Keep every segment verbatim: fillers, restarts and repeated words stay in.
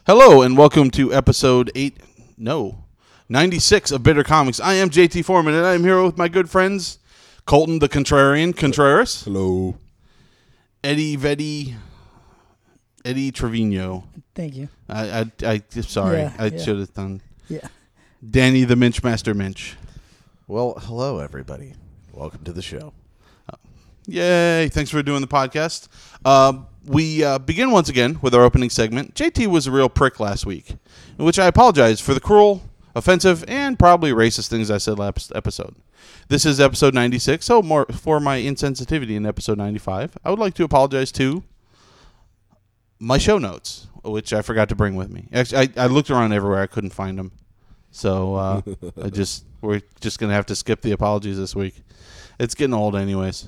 Hello and welcome to episode eight, no, ninety-six of Bitter Comics. I am J T Foreman and I am here with my good friends, Colton the Contrarian Contreras. Hello. Eddie Vetti, Eddie Trevino. Thank you. I, I, I sorry, Yeah, I yeah. should have done. Yeah. Danny the Minchmaster Minch. Well, hello, everybody. Welcome to the show. Yay, thanks for doing the podcast. Uh, we uh, begin once again with our opening segment. J T was a real prick last week, in which I apologize for the cruel, offensive, and probably racist things I said last episode. This is episode ninety-six, so more for my insensitivity in episode ninety-five. I would like to apologize to my show notes, which I forgot to bring with me. Actually, I, I looked around everywhere. I couldn't find them. So uh, I just we're just going to have to skip the apologies this week. It's getting old anyways.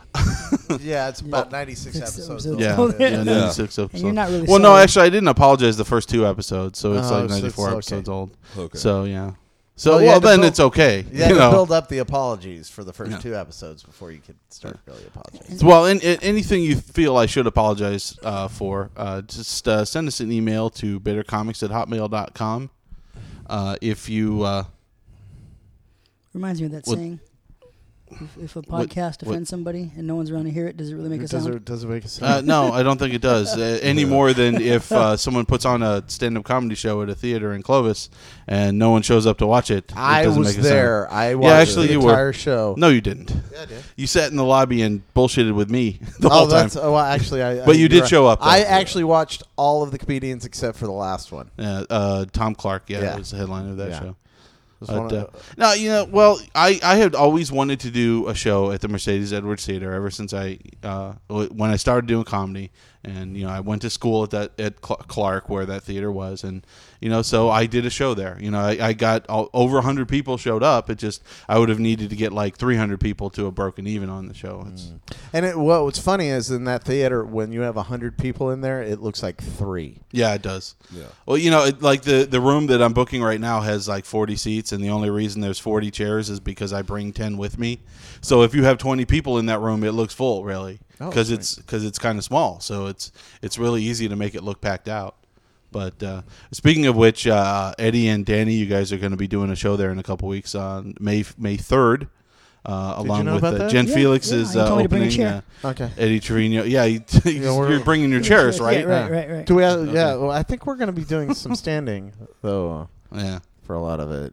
Yeah, it's about ninety-six Six episodes. episodes. Yeah, Oh, yeah, yeah. ninety-six episodes. And you're not really well, no, sorry. actually, I didn't apologize the first two episodes, so it's Oh, like so ninety-four it's okay. episodes old. Okay. So yeah. So Well, you well, had to then build- it's okay. You had you to know. build up the apologies for the first Yeah. two episodes before you could start really apologizing. Well, and, and anything you feel I should apologize uh, for, uh, just uh, send us an email to bittercomics at hotmail dot com. Uh, if you uh, Reminds me of that What- saying. If, if a What- podcast what- offends somebody and no one's around to hear it, does it really make a does sound? it, does it make a uh, sound? no, I don't think it does uh, any more than if uh, someone puts on a stand-up comedy show at a theater in Clovis and no one shows up to watch it. it I doesn't was make a sound. there. I watched actually, the you were. entire show. No, you didn't. Yeah, I did. You sat in the lobby and bullshitted with me the oh, whole time. that's oh, well, actually, I. But I, you did you're right. show up, though. I actually watched all of the comedians except for the last one. Yeah, uh, Tom Clark, yeah, Yeah. was the headliner of that Yeah. show. It was But, one uh, of no, you know, well, I, I had always wanted to do a show at the Mercedes Edwards Theater ever since I uh, when I started doing comedy, and you know I went to school at that at Cl- Clark where that theater was, and you know so I did a show there. You know I, I got all, over a hundred people showed up. It just I would have needed to get like three hundred people to have broken even on the show. It's, And it, what, what's funny is in that theater, when you have a hundred people in there, it looks like three. Yeah, it does. Yeah. Well, you know, it, like the, the room that I'm booking right now has like forty seats, and the only reason there's forty chairs is because I bring ten with me. So if you have twenty people in that room, it looks full, really, Oh, because sweet. it's because it's kind of small. So it's it's really easy to make it look packed out. But uh, speaking of which, uh, Eddie and Danny, you guys are going to be doing a show there in a couple weeks on May May third. Uh, Did along you know with about uh, that? Jen Yeah, Felix yeah, is he uh, told me to bring a opening. chair. Uh, Okay. Eddie Trevino, yeah, you, we're- you're bringing your chairs, right? Yeah, right, right, right. Do we? Have, Okay. Yeah. Well, I think we're going to be doing some standing though Yeah. for a lot of it.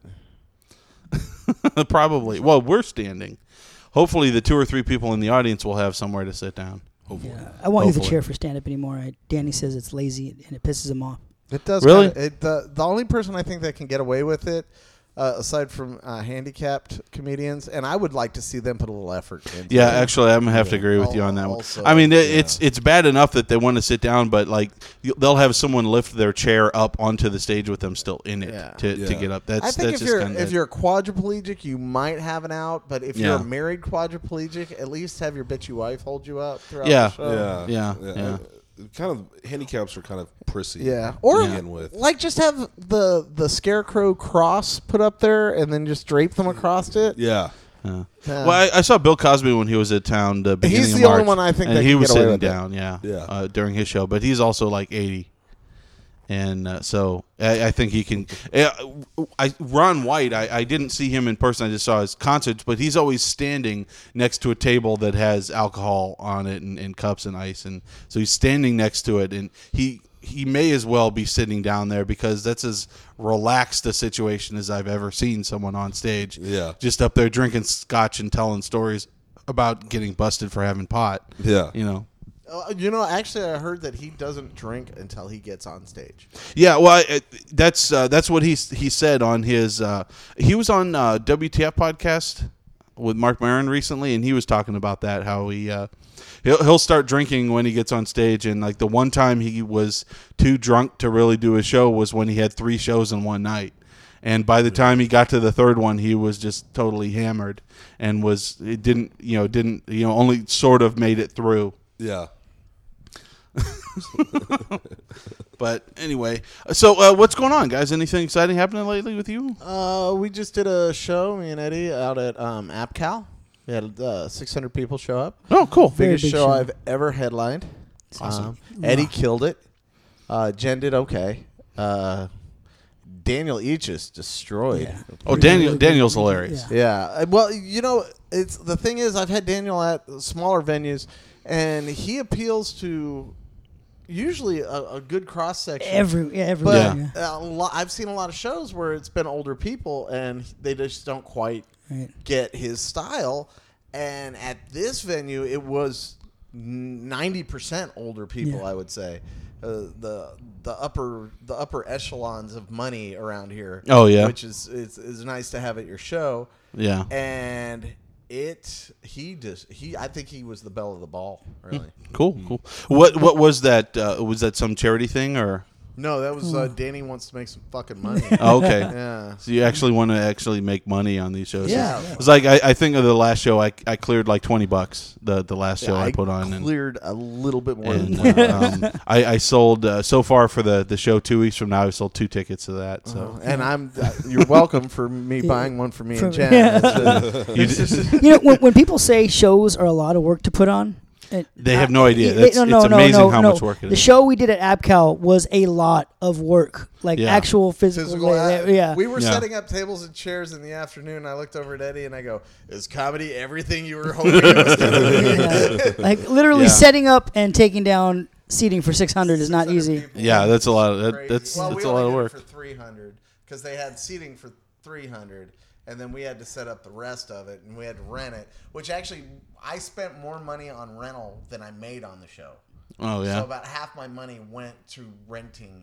Probably. Well, we're standing. Hopefully, the two or three people in the audience will have somewhere to sit down. Hopefully. Yeah, I won't use the Hopefully. chair for stand-up anymore. I, Danny says it's lazy and it pisses him off. It does. Really? Kinda, it, the the only person I think that can get away with it, uh, aside from uh, handicapped comedians, and I would like to see them put a little effort into Yeah, it. actually, I'm gonna have to Yeah. agree with you Al- on that one. also, I mean, it, yeah. it's it's bad enough that they want to sit down, but like you- they'll have someone lift their chair up onto the stage with them still in it Yeah. to, to Yeah. get up. That's I think that's if just you're kind if of you're a quadriplegic, you might have an out. But if you're Yeah. a married quadriplegic, at least have your bitchy wife hold you up throughout Yeah. the show. Yeah, Yeah, yeah. Uh, Kind of handicaps are kind of prissy. Yeah, or to begin with. like just have the the scarecrow cross put up there and then just drape them across it. Yeah, Yeah. Yeah. Well, I, I saw Bill Cosby when he was at town. The beginning He's of the only March, one I think and that he can was get away sitting with it. down. Yeah, Yeah. Uh, during his show, but he's also like eighty, and uh, so I, I think he can. Uh, I Ron White. I, I didn't see him in person. I just saw his concerts, but he's always standing next to a table that has alcohol on it and, and cups and ice, and so he's standing next to it, and he. He may as well be sitting down there because that's as relaxed a situation as I've ever seen someone on stage. Yeah. Just up there drinking scotch and telling stories about getting busted for having pot. yeah. You know. Uh, you know, actually, I heard that he doesn't drink until he gets on stage. Yeah, well, I, it, that's uh, that's what he he said on his. Uh, he was on uh, W T F podcast with Mark Maron recently, and he was talking about that. How he uh, he'll he'll start drinking when he gets on stage, and like the one time he was too drunk to really do a show was when he had three shows in one night. And by the time he got to the third one, he was just totally hammered, and was it didn't you know didn't you know only sort of made it through. Yeah. But anyway, so uh, what's going on, guys? Anything exciting happening lately with you? Uh, we just did a show, me and Eddie, out at um, AppCal. We had uh, six hundred people show up. Oh, cool. Very Biggest big show, show. I've ever headlined. Awesome. Um, Eddie killed it. Uh, Jen did okay. Uh, Daniel Eachus destroyed. Yeah. Oh, Daniel Daniel's hilarious. Yeah. Yeah. Uh, Well, you know, it's the thing is, I've had Daniel at smaller venues, and he appeals to usually a, a good cross section. Every yeah, every But yeah. a lo- I've seen a lot of shows where it's been older people, and they just don't quite Right. get his style. And at this venue, it was ninety percent older people. Yeah. I would say uh, the the upper the upper echelons of money around here. Oh, yeah. which is is, is nice to have at your show. Yeah. And it he just he I think he was the belle of the ball. Really. Cool, cool. What what was that? Uh, was that some charity thing or? No, that was uh, Danny wants to make some fucking money. Oh, okay. Yeah. So you actually want to actually make money on these shows? Yeah. It's like I, I think of the last show I, I cleared like twenty bucks. The the last show Yeah, I put on and, cleared a little bit more than and that. uh, um, I, I sold uh, so far for the, the show two weeks from now. I sold two tickets to that. So and I'm uh, you're welcome for me buying one for me For- and Jen. yeah. It's, uh, you d- You know, when, when people say shows are a lot of work to put on, it, they have no idea. They- That's, no, no, it's no, amazing no, how no. much work it The is. show we did at AbCal was a lot of work, like Yeah. actual physical. Physical, la- uh, yeah, We were Yeah. setting up tables and chairs in the afternoon. I looked over at Eddie and I go, "Is comedy everything you were hoping it was going to be?" Yeah. like literally Yeah. setting up and taking down seating for six hundred is not six hundred easy. people. Yeah, that's a lot of that, Crazy. that's well, that's we a lot only of did work. it for three hundred because they had seating for three hundred, and then we had to set up the rest of it, and we had to rent it. Which actually, I spent more money on rental than I made on the show. Oh yeah. So about half my money went to renting,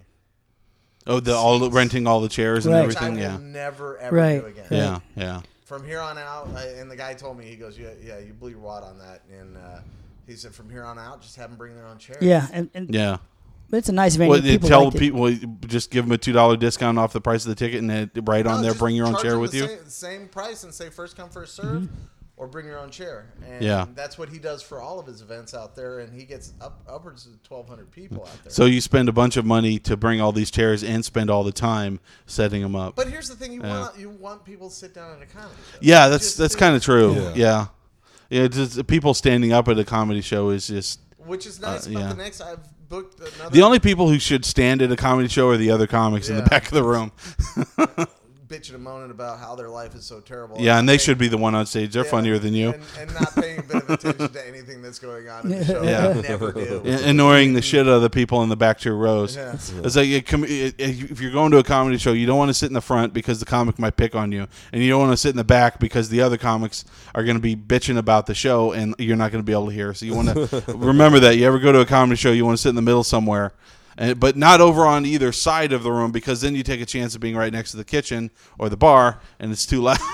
Oh, the all the, renting all the chairs and Right. which I everything. will Yeah. never ever Right. do again. Yeah. Yeah. From here on out, I, and the guy told me, he goes, "Yeah, yeah, you blew your wad on that," and uh, he said, "From here on out, just have them bring their own chairs." Yeah, and, and Yeah. but it's a nice venue. Well, they people tell liked it. people just give them a two dollar discount off the price of the ticket, and it, right on No, there, just bring your own charge chair them with the you. Same, same price and say first come first serve, or bring your own chair. And Yeah. that's what he does for all of his events out there, and he gets up upwards of twelve hundred people out there. So you spend a bunch of money to bring all these chairs and spend all the time setting them up. but here's the thing: you Yeah. want you want people to sit down at a comedy show. Yeah, that's Just that's do- kind of true. Yeah. Yeah, yeah. Just people standing up at a comedy show is just Which is nice Uh, about yeah. the next. I've booked another. the only people who should stand at a comedy show are the other comics in the Yeah. back of the room. bitching and moaning about how their life is so terrible. Yeah, and they They- should be the one on stage. They're Yeah, funnier than you. and, and not paying a bit of attention to anything that's going on in the show. Yeah. They never do. A- Annoying the shit out of the people in the back two rows. Yeah. It's like it com- it- if you're going to a comedy show, you don't want to sit in the front because the comic might pick on you, and you don't want to sit in the back because the other comics are going to be bitching about the show, and you're not going to be able to hear. So you want to remember that. You ever go to a comedy show, you want to sit in the middle somewhere, and but not over on either side of the room because then you take a chance of being right next to the kitchen or the bar, and it's too loud.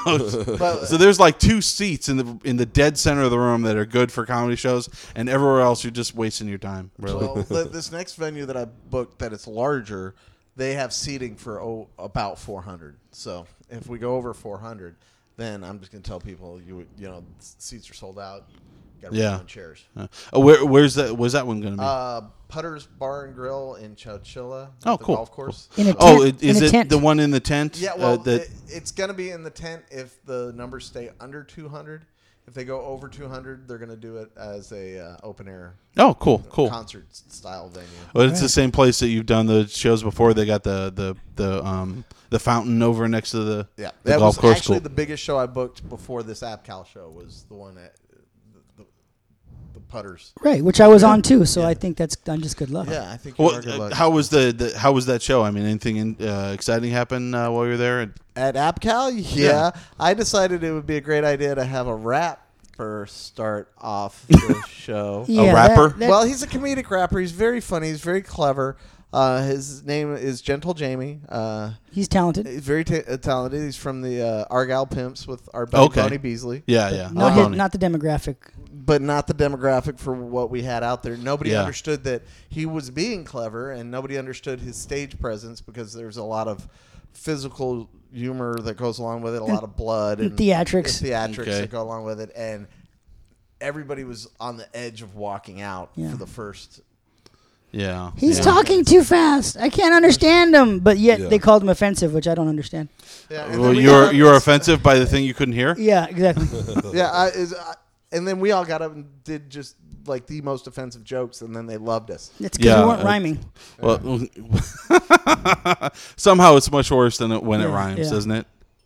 So there's like two seats in the in the dead center of the room that are good for comedy shows, and everywhere else you're just wasting your time. Really. Well, th- this next venue that I booked, that it's larger, they have seating for oh, about four hundred. So if we go over four hundred, then I'm just gonna tell people you you know seats are sold out. Got to Yeah. bring your own chairs. Uh, oh, where where's that? Where's that one going to be? Uh, Putter's Bar and Grill in Chowchilla. at Oh, the cool, Golf course. In a tent, oh, it, in is a it tent. the one in the tent? Yeah, uh, well, that, it, it's gonna be in the tent if the numbers stay under two hundred. If they go over two hundred, they're gonna do it as a uh, open air oh, cool, cool. concert s- style venue. Well, it's the same place that you've done the shows before. They got the the the um the fountain over next to the Yeah, the that golf was course. actually Cool. the biggest show I booked before this AppCal show was the one at uh, the, the, the Putters. Right, which I was on too. So I think that's I'm just good luck. Yeah, I think you Well, are good uh, luck. how was the, the how was that show? I mean, anything in, uh, exciting happen uh, while you were there? At AppCal, yeah, Yeah. I decided it would be a great idea to have a rapper start off the show. Yeah, that- rapper? that- Well, he's a comedic rapper. He's very funny. He's very clever. Uh, his name is Gentle Jamie. Uh, he's talented. he's very ta- uh, talented. He's from the uh, Argyle Pimps with our buddy Okay. Bonnie Beasley. Yeah, yeah. Not Oh, his, funny. not the demographic. But not the demographic for what we had out there. Nobody Yeah. understood that he was being clever, and nobody understood his stage presence because there's a lot of physical humor that goes along with it, a lot of blood and theatrics. and theatrics Okay. that go along with it, and everybody was on the edge of walking out Yeah. for the first. Yeah. He's yeah. talking too fast. I can't understand him. But yet Yeah. they called him offensive, which I don't understand. Yeah, and then Well, we you're got- you're offensive by the thing you couldn't hear. Yeah, exactly. yeah, I, is, I, and then we all got up and did just like the most offensive jokes, and then they loved us. It's because Yeah, we weren't uh, rhyming. Well, Somehow it's much worse than it, when it Yeah, rhymes, yeah. doesn't it?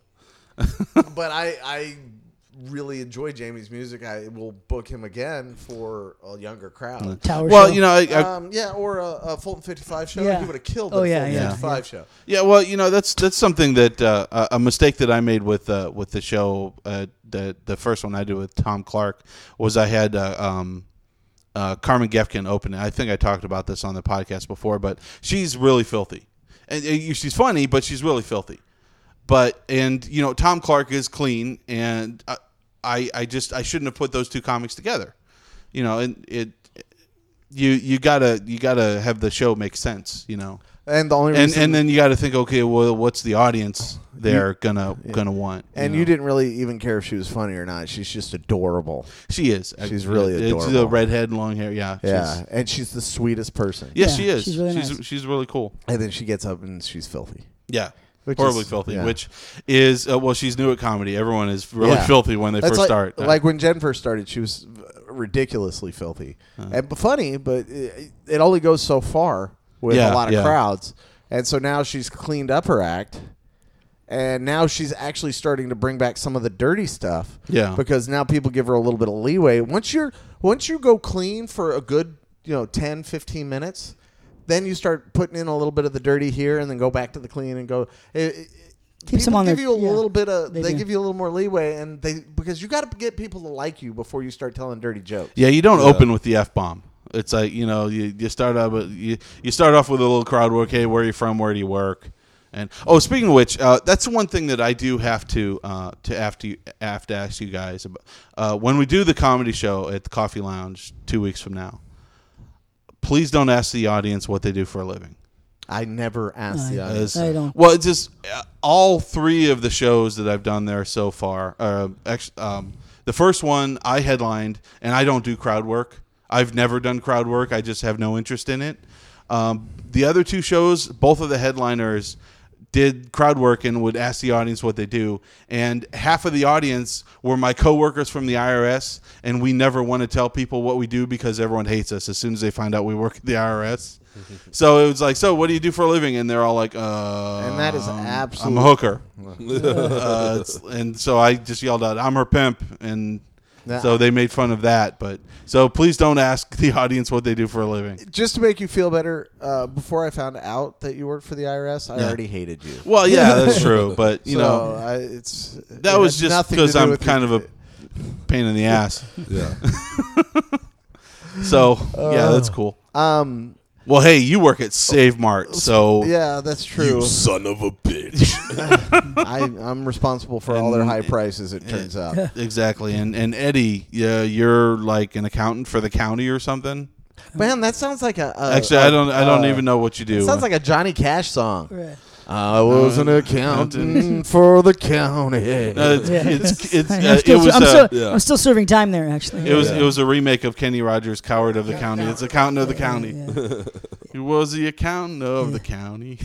But I, I really enjoy Jamie's music. I will book him again for a younger crowd. Tower Well, show. you know, I, I, Um, yeah, or a, a Fulton fifty-five show. Yeah. He would have killed Oh, the yeah, Fulton yeah, fifty-five yeah. show. yeah, well, you know, that's that's something that uh, a a mistake that I made with uh, with the show, uh, the the first one I did with Tom Clark, was I had uh, um, uh, Carmen Gefkin open it. I think I talked about this on the podcast before, but she's really filthy, and uh, she's funny, but she's really filthy. But and you know, Tom Clark is clean, and I, I I just I shouldn't have put those two comics together, you know, and it. You you gotta you gotta have the show make sense, you know. And the only And reason, and then you got to think, okay, well, what's the audience they're gonna gonna want? and know? you didn't really even care if she was funny or not. She's just adorable. She is. She's really It's the adorable. redhead, long hair. Yeah. Yeah, She's, and she's the sweetest person. yes, Yeah, she is. she's really she's nice. she's really cool. And then she gets up and she's filthy. Yeah. Which Horribly is- filthy. yeah. Which is uh, well, she's new at comedy. Everyone is really Yeah. filthy when they That's first like, start. Like when Jen first started, she was ridiculously filthy and but funny, but it, it only goes so far with Yeah, a lot of yeah. crowds. And so now she's cleaned up her act, and now she's actually starting to bring back some of the dirty stuff. Yeah. because now people give her a little bit of leeway. Once you're once you go clean for a good you know ten, fifteen minutes, then you start putting in a little bit of the dirty here, and then go back to the clean and go. It, it, Keeps people them on give their- you a yeah, little bit of. they They, do. give you a little more leeway, and they because you got to get people to like you before you start telling dirty jokes. yeah, you don't Yeah. open with the F bomb. It's like, you know, you, you start up you you start off with a little crowd work. Hey, where are you from? Where do you work? And oh, speaking of which, uh, that's one thing that I do have to uh, to have to have to ask you guys about. Uh, when we do the comedy show at the Coffee Lounge two weeks from now, please don't ask the audience what they do for a living. I never asked the I- audience. I don't. Well, it's just uh, all three of the shows that I've done there so far. Uh, actually, um, the first one I headlined, and I don't do crowd work. I've never done crowd work. I just have no interest in it. Um, the other two shows, both of the headliners did crowd work and would ask the audience what they do. And half of the audience were my coworkers from the I R S, and we never want to tell people what we do because everyone hates us as soon as they find out we work at the I R S. So it was like, so what do you do for a living? And they're all like, uh, And that is I'm absolute- a hooker. uh, it's- and so I just yelled out, I'm her pimp. And Nah. so they made fun of that. But so please don't ask the audience what they do for a living. Just to make you feel better, uh, before I found out that you worked for the I R S, I Yeah. already hated you. Well, yeah, that's true. But, you So, know, I, it's that was just because I'm kind of a pain in the ass. Yeah. So, yeah, that's cool. a um. Well, hey, you work at Save Mart, so Yeah, that's true. You son of a bitch. I, I'm responsible for all their And- high prices. It turns out. exactly. And and Eddie, yeah, you're like an accountant for the county or something. Man, that sounds like a. a Actually, I I don't I don't even know what you do. It sounds like a Johnny Cash song. Right. I was an accountant for the county. Uh, it's, Yeah. it's, it's, I'm, uh, still, it was I'm, uh, still, yeah. I'm still serving time there, actually. it was Yeah. it was a remake of Kenny Rogers' Coward of the County. It's accountant of the county. Yeah. He was the accountant of the county.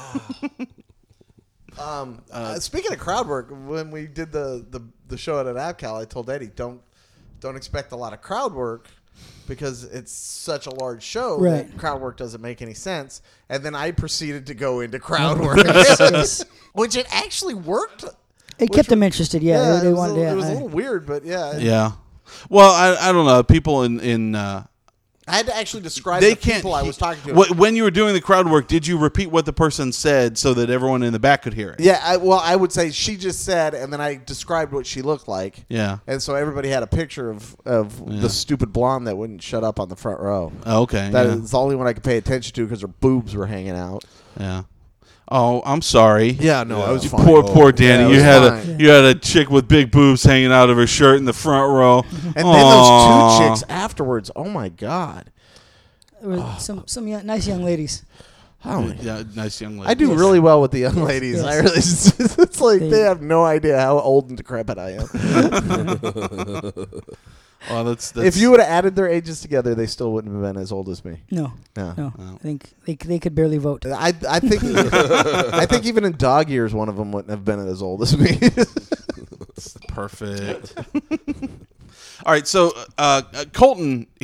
Um, uh, speaking of crowd work, when we did the, the, the show at an AbCal, I told Eddie, don't don't expect a lot of crowd work because it's such a large show Right. that crowd work doesn't make any sense. And then I proceeded to go into crowd work, which it actually worked. It kept them interested, yeah. they, it they was, wanted a, little, to. it was a I- little weird, but yeah. Yeah. Well, I I don't know. People in in uh, I had to actually describe they the can't. people I was talking to. Wh- When you were doing the crowd work, did you repeat what the person said so that everyone in the back could hear it? Yeah, I, well, I would say she just said, and then I described what she looked like. Yeah. And so everybody had a picture of, of Yeah. the stupid blonde that wouldn't shut up on the front row. Oh, okay. That yeah. is the only one I could pay attention to because her boobs were hanging out. Yeah. Oh, I'm sorry. Yeah, no, Yeah. I was You fine. Poor, poor Danny. Yeah, it you was had fine. a you had a chick with big boobs hanging out of her shirt in the front row. And then Aw. those two chicks afterwards. Oh my god. There were some some young, nice young ladies. Oh, Yeah, nice young lady. I do Yes. really well with the young ladies. Yes. I really, it's like They- they have no idea how old and decrepit I am. Well, that's, that's If you would have added their ages together, they still wouldn't have been as old as me. No, No. no. Oh. I think they they could barely vote. I I think I think even in dog years, one of them wouldn't have been as old as me. perfect. All right, so uh, uh, Colton,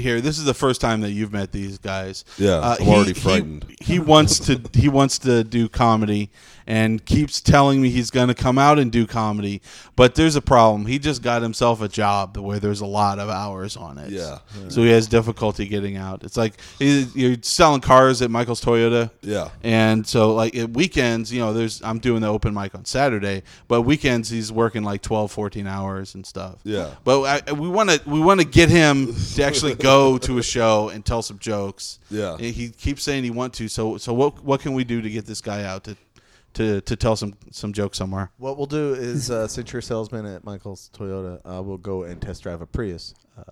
here. This is the first time that you've met these guys. Yeah, Uh, I'm he- already he- frightened. He, wants to. He wants to do comedy, and keeps telling me he's going to come out and do comedy. But there's a problem. He just got himself a job where there's a lot of hours on it. Yeah. So he has difficulty getting out. It's like he, you're selling cars at Michael's Toyota. Yeah. And so, like, at weekends, you know, there's I'm doing the open mic on Saturday, but weekends he's working like twelve, fourteen hours and stuff. Yeah. But I, we want to we want to get him to actually go to a show and tell some jokes. Yeah. And he keeps saying he want to. So so what what can we do to get this guy out to to to tell some some jokes somewhere? What we'll do is, uh, since you're a salesman at Michael's Toyota, uh, we'll go and test drive a Prius. Uh,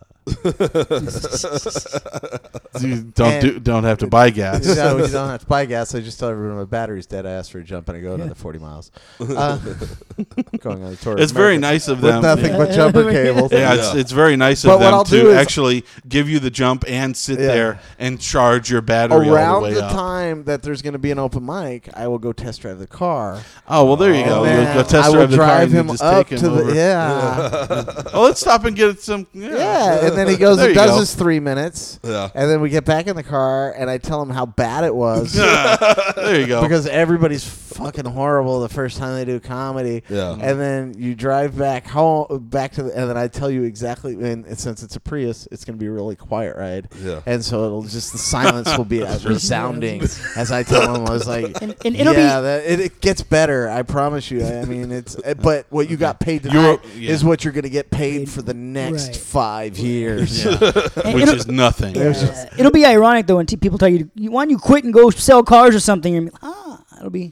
You don't And- do, don't have to buy gas. you, don't, you don't have to buy gas. I just tell everyone my battery's dead. I ask for a jump and I go another forty miles. Uh, going on a tour. of It's very America nice of with them. nothing but jumper cables. Yeah, it's, Yeah. it's very nice But of what them I'll do to is- actually give you the jump and sit Yeah. there and charge your battery all Around the way the up. time that there's going to be an open mic, I will go test drive the car. Oh well, there you go. And You'll then go test I will drive the car drive and you him just up take him to the over. yeah. Oh, let's stop and get some. Yeah, Yeah, and then he goes There and you does go. his three minutes, Yeah. and then we get back in the car, and I tell him how bad it was there you go. because everybody's fucking horrible the first time they do comedy. Yeah. And then you drive back home, back to, the, and then I tell you exactly. And since it's a Prius, it's going to be a really quiet ride. Yeah. And so it'll just the silence will be as resounding as I tell him. I was like, And, and it'll yeah, be that, it, it gets better. I promise you. I mean, it's but what you got paid You're- tonight yeah. is what you're going to get paid for the next Right. five years. Yeah. and Which it'll- is nothing. yeah, it'll be ironic though when t- people tell you, you why don't you quit and go sell cars or something. You're like, ah, it'll be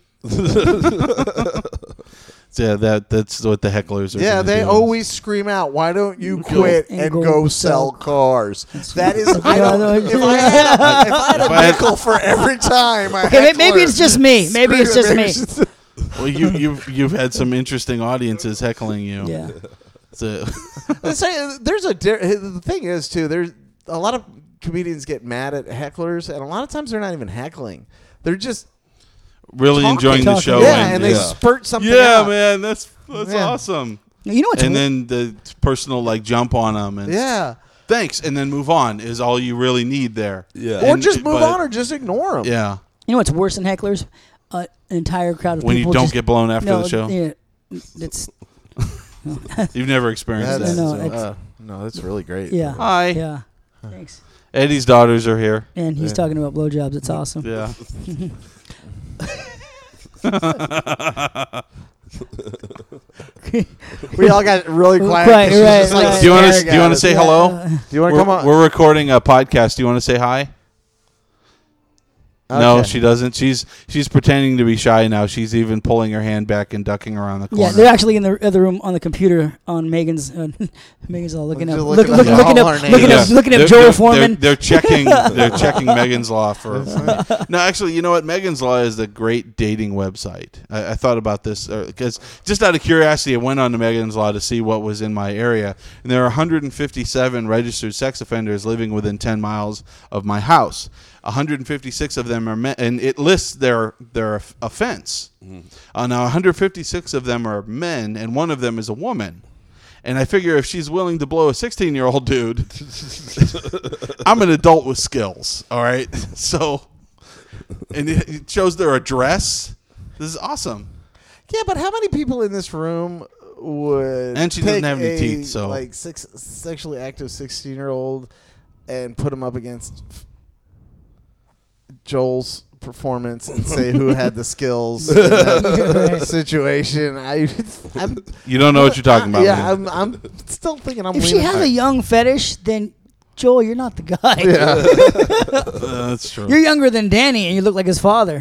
Yeah, that that's what the hecklers are. Yeah, gonna they do. always scream out, "Why don't you Go quit and and go go, sell sell cars?" That is, That's I what don't, I if know. I had a, if I had If a I had- nickel for every time, I Okay, may- maybe it's just me. Maybe it's just me. Well, you you've you've had some interesting audiences heckling you. yeah. So, Let's say there's a di- the thing is too. There's a lot of comedians get mad at hecklers, and a lot of times they're not even heckling. They're just really Talking. enjoying the Talking. show. yeah, and, and they yeah. spurt something. yeah, out. man, that's that's Yeah. awesome. You know what's And weird? then the personal like jump on them and Yeah, thanks, and then move on is all you really need there. Yeah. or And- just move but- on, or just ignore them. Yeah, You know what's worse than hecklers? Uh, an entire crowd of when you people don't just, get blown after no, the show, Yeah, it's you've never experienced That's, that. No, uh, it's- no, that's really great. yeah. Hi, Yeah. Thanks. Eddie's daughters are here. And he's Yeah. talking about blowjobs. It's awesome. Yeah. We all got really quiet. Quiet, 'cause she's right, just, like, right. Do you want to staring do you at want to us. say Yeah. hello? Do you want to We're, come on? we're recording a podcast. Do you want to say hi? No, Okay. she doesn't. She's she's pretending to be shy now. She's even pulling her hand back and ducking around the corner. Yeah, they're actually in the other room on the computer on Megan's. Uh, Megan's all looking Just up, looking look, look, up looking all up, our looking names. up, looking up They're- Joel they're- Foreman. They're, they're checking. They're checking Megan's Law for. No, actually, you know what? Megan's Law is a great dating website. I, I thought about this because just out of curiosity, I went on to Megan's Law to see what was in my area, and there are one hundred fifty-seven registered sex offenders living within ten miles of my house. one hundred fifty-six of them are men, and it lists their their off- offense. Uh, now, one hundred fifty-six of them are men, and one of them is a woman. And I figure if she's willing to blow a sixteen-year-old dude, I'm an adult with skills. All right, so and it it shows their address. This is awesome. Yeah, but how many people in this room would And she doesn't take have any a, teeth, so- like six sexually active sixteen year old and put him up against Joel's performance and say who had the skills in that Right. situation? I, I'm, You don't know what you're talking about. Yeah, man. I'm, I'm still thinking I'm. If she leaning has high. a young fetish, then Joel, you're not the guy. yeah. Uh, that's true. You're younger than Danny, and you look like his father.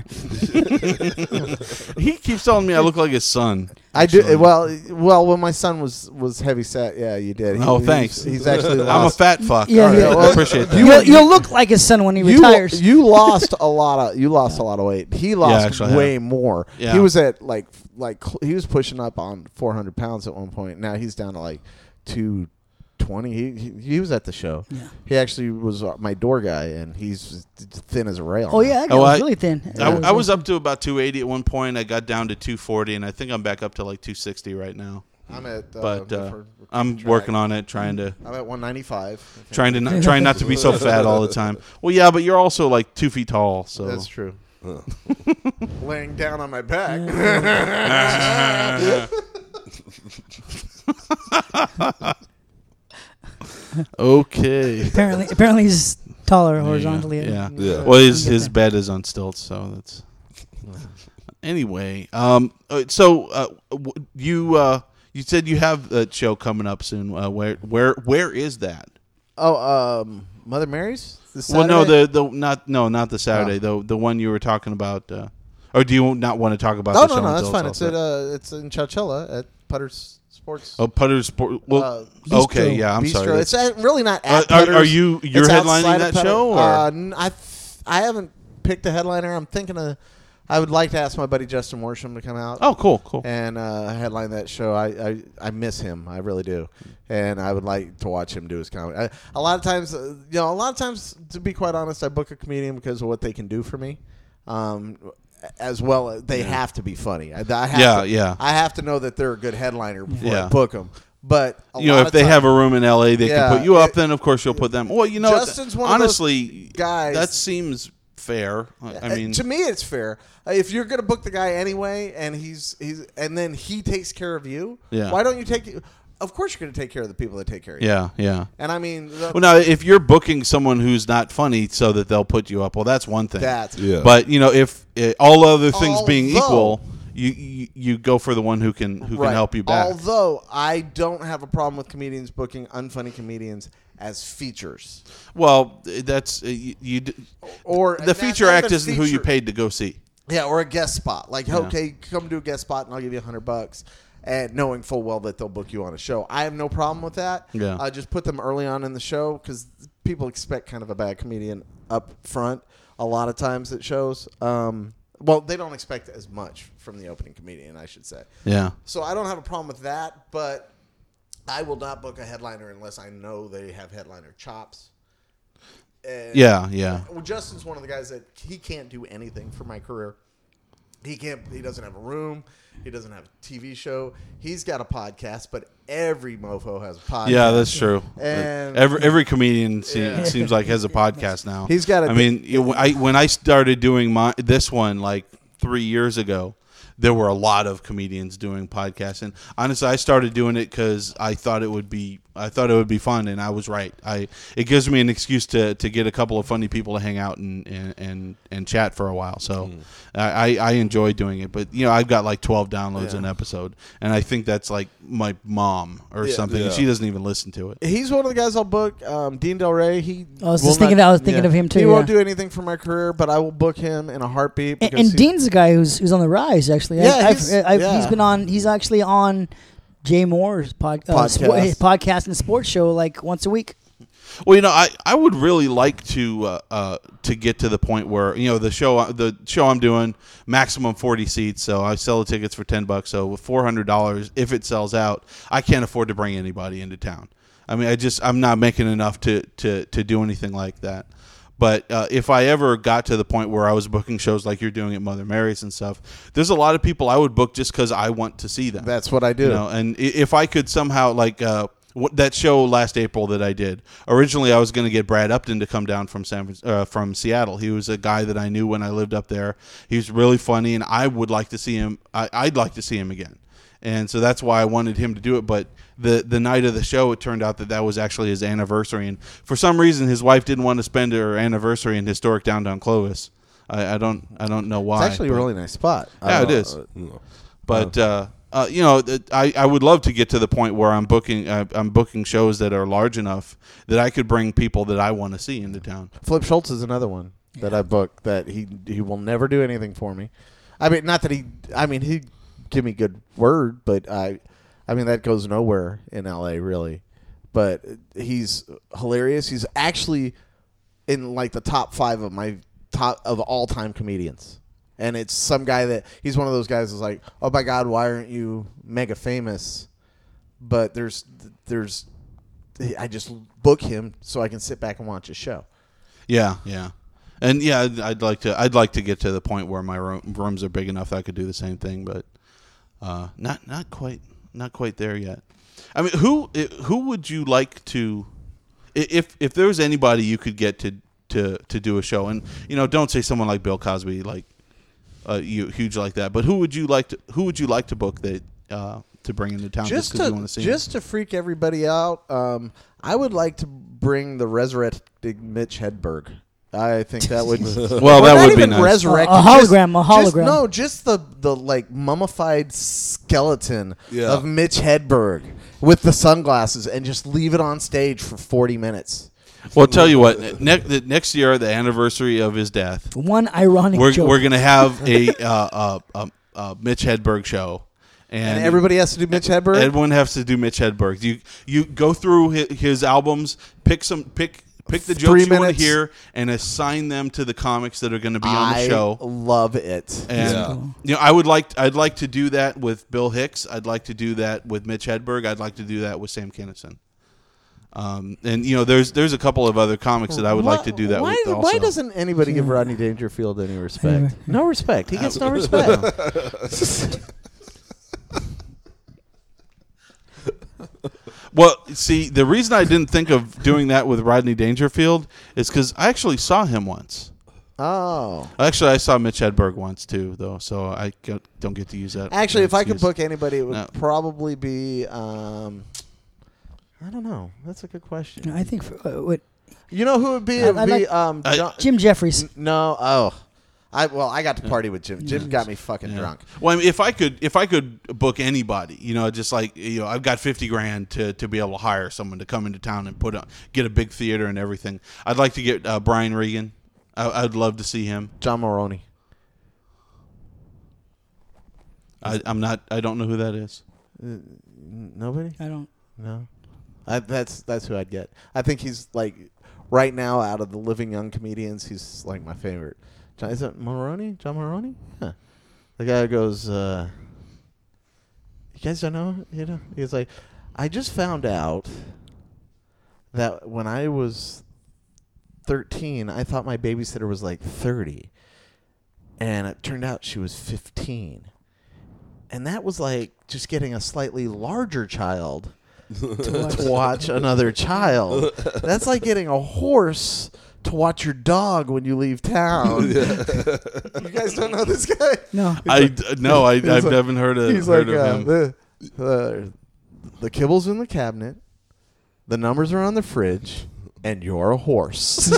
He keeps telling me I look like his son. I do actually. well. Well, when my son was was heavy set, yeah, you did. Oh, he's- thanks. He's actually I'm a lost. fat fuck. Yeah, All right, yeah. I appreciate that. You'll, you'll look like his son when he you, retires. you lost a lot of you lost a lot of weight. He lost actually, I way more. Yeah. He was at like like cl- he was pushing up on four hundred pounds at one point. Now he's down to like two twenty. He, he he was at the show. Yeah. He actually was uh, my door guy, and he's thin as a rail. Oh yeah, that guy Oh, was I- really thin. I, I was up to about two eighty at one point. I got down to two forty, and I think I'm back up to like two sixty right now. I'm at. Uh, but uh, for- I'm track. working on it, trying to I'm at one ninety-five. trying to not, trying not to be so fat all the time. Well, yeah, but you're also like two feet tall, so That's true. Laying down on my back. okay. Apparently, apparently he's taller horizontally. Yeah. Yeah. Well, his Get his there. bed is on stilts, so that's. Anyway, um, uh, so uh, w- you uh, you said you have a show coming up soon. Uh, where where where is that? Oh, um, Mother Mary's. This Well, no, Saturday? the the not no not the Saturday. The the one you were talking about. Uh, or do you not want to talk about? No, the no, show no. That's until fine. all It's set? at uh, it's in Chowchilla at Putter's Sports. Oh, Putter's Sport. Well, Uh, okay, Bistro. yeah, I'm Bistro. sorry. It's at, really not Uh, at are- Putter's. are you- you're It's headlining outside that of Putter. show, or- Uh, n- I th- I haven't picked a headliner. I'm thinking of. I would like to ask my buddy Justin Worsham to come out. Oh, cool, cool. And uh, headline that show. I, I I miss him. I really do, and I would like to watch him do his comedy. I, a lot of times, uh, you know, a lot of times, to be quite honest, I book a comedian because of what they can do for me, um, as well. They have to be funny. I, I have Yeah, to, yeah. I have to know that they're a good headliner before Yeah. I book them. But a You know, lot if of they time- have a room in L A, they Yeah, can put you up. it- Then, of course, you'll put them. Well, you know, Justin's th- one of those honestly, guys- that seems fair. I I Uh, mean, to me, it's fair. Uh, If you're going to book the guy anyway, and he's he's and then he takes care of you, Yeah. why don't you take? Of course, you're going to take care of the people that take care of you. yeah, yeah. And I mean, the, Well, now, if you're booking someone who's not funny so that they'll put you up, well, that's one thing. That's Yeah. But you know, if uh, all other things being Although- equal, you, you you go for the one who can who right. can help you back. Although I don't have a problem with comedians booking unfunny comedians as features, Well, that's uh, you. you d- or the not- feature not act even isn't who you feature. paid to go see. Yeah, or a guest spot. Like, Yeah. okay, come do a guest spot, and I'll give you a hundred bucks. And knowing full well that they'll book you on a show, I have no problem with that. Yeah. uh, just put them early on in the show because people expect kind of a bad comedian up front. A lot of times at shows, um, well, they don't expect as much from the opening comedian, I should say. Yeah. So I don't have a problem with that, but I will not book a headliner unless I know they have headliner chops. And Yeah. Yeah. well, Justin's one of the guys that he can't do anything for my career. He can't. He doesn't have a room. He doesn't have a T V show. He's got a podcast, but every mofo has a podcast. Yeah, that's true. And- every every comedian se- Yeah. seems like has a podcast now. He's got a I mean, you know, I when I started doing my this one like three years ago, there were a lot of comedians doing podcasts, and honestly, I started doing it because I thought it would be I thought it would be fun, and I was right. I it gives me an excuse to, to get a couple of funny people to hang out and and, and, and chat for a while. So Mm. I, I enjoy doing it, but you know I've got like twelve downloads Yeah. an episode, and I think that's like my mom or Yeah. something, and Yeah. she doesn't even listen to it. He's one of the guys I'll book. Um, Dean Del Rey. He. I was will just thinking not- that- I was thinking of him too, He won't yeah. do anything for my career, but I will book him in a heartbeat. And, because and he- Dean's the guy who's who's on the rise. Actually, Yeah, I, I've, he's- I've, yeah. he's been on. He's actually on Jay Moore's pod, uh, Podcast. sport, his podcast and sports show like once a week. Well, you know, I, I would really like to uh, uh, to get to the point where you know the show the show I'm doing maximum forty seats, so I sell the tickets for ten bucks. So with four hundred dollars, if it sells out, I can't afford to bring anybody into town. I mean, I just I'm not making enough to to, to do anything like that. But uh, if I ever got to the point where I was booking shows like you're doing at Mother Mary's and stuff, there's a lot of people I would book just because I want to see them. That's what I do. You know, and i- if I could somehow like uh, wh- that show last April that I did. Originally, I was going to get Brad Upton to come down from San Fran- uh, from Seattle. He was a guy that I knew when I lived up there. He was really funny, and I would like to see him. I, I'd like to see him again, and so that's why I wanted him to do it. But the the night of the show, it turned out that that was actually his anniversary, and for some reason, his wife didn't want to spend her anniversary in historic downtown Clovis. I, I don't I don't know why. It's actually a but- really nice spot. Yeah, it Uh, is. No. But uh, uh, you know, th- I, I would love to get to the point where I'm booking uh, I'm booking shows that are large enough that I could bring people that I want to see into town. Flip Schultz is another one that I booked that he he will never do anything for me. I mean, not that he. I mean, he give me good word, but I. I mean, that goes nowhere in L A really. But he's hilarious. He's actually in like the top five of my top of all time comedians. And it's some guy that he's one of those guys that's like, oh my God, why aren't you mega famous? But there's there's I just book him so I can sit back and watch his show. Yeah, yeah, and yeah, I'd, I'd like to I'd like to get to the point where my room, rooms are big enough that I could do the same thing, but uh, not not quite not quite there yet. I mean, who who would you like to, if if there was anybody you could get to to to do a show, and you know, don't say someone like Bill Cosby, like uh, you huge like that, but who would you like to who would you like to book that uh, to bring into town just Just because to you want to see just to freak everybody out, um, I would like to bring the resurrected Mitch Hedberg. I think that would. well, Well, that not would be even nice. resurrected. A- a just- hologram, a just- hologram. no, just the the like mummified skeleton Yeah. of Mitch Hedberg with the sunglasses, and just leave it on stage for forty minutes. Well, I'll tell you what. Ne- the next year, the anniversary of his death, One ironic we're joke. we're gonna have a uh, uh, uh, uh, Mitch Hedberg show, and, And everybody has to do Mitch Hedberg. everyone has to do Mitch Hedberg. You you go through his, his albums, pick some pick pick the Three jokes you want to minutes. hear, and assign them to the comics that are going to be on the I show. love it. And Yeah. you know, I would like I'd like to do that with Bill Hicks. I'd like to do that with Mitch Hedberg. I'd like to do that with Sam Kinison. Um, and you know, there's there's a couple of other comics that I would like to do that why, with. Also. Why doesn't anybody give Rodney Dangerfield any respect? Anyway. No respect. He gets no respect. Well, see, the reason I didn't think of doing that with Rodney Dangerfield is because I actually saw him once. Oh. Actually, I saw Mitch Hedberg once too, though, so I get, don't get to use that. Actually, if I could excuse. book anybody, it would No. probably be. Um, I don't know. That's a good question. I think for, uh, what, You know who would be? I- It would I be like- um, I- John- Jim Jeffries. N- no. Oh. I well, I got to party with Jim. Jim got me fucking Yeah. drunk. Well, I mean, if I could, if I could book anybody, you know, just like you know, I've got fifty grand to, to be able to hire someone to come into town and put on, get a big theater and everything. I'd like to get uh, Brian Regan. I, I'd love to see him. John Maroney. I, I'm not. I don't know who that is. Uh, nobody. I don't. No. I, that's that's who I'd get. I think he's like right now out of the living young comedians, he's like my favorite. John, is it Maroney? John Maroney? Yeah. The guy goes, uh, you guys don't know? You know, he's like, I just found out that when I was thirteen, I thought my babysitter was like thirty, and it turned out she was fifteen, and that was like just getting a slightly larger child to, to watch another child. That's like getting a horse to watch your dog when you leave town. You guys don't know this guy? No. I d- no. I, I've like- never heard of He's heard like, of uh, him. the, the the kibbles in the cabinet, the numbers are on the fridge, and you're a horse.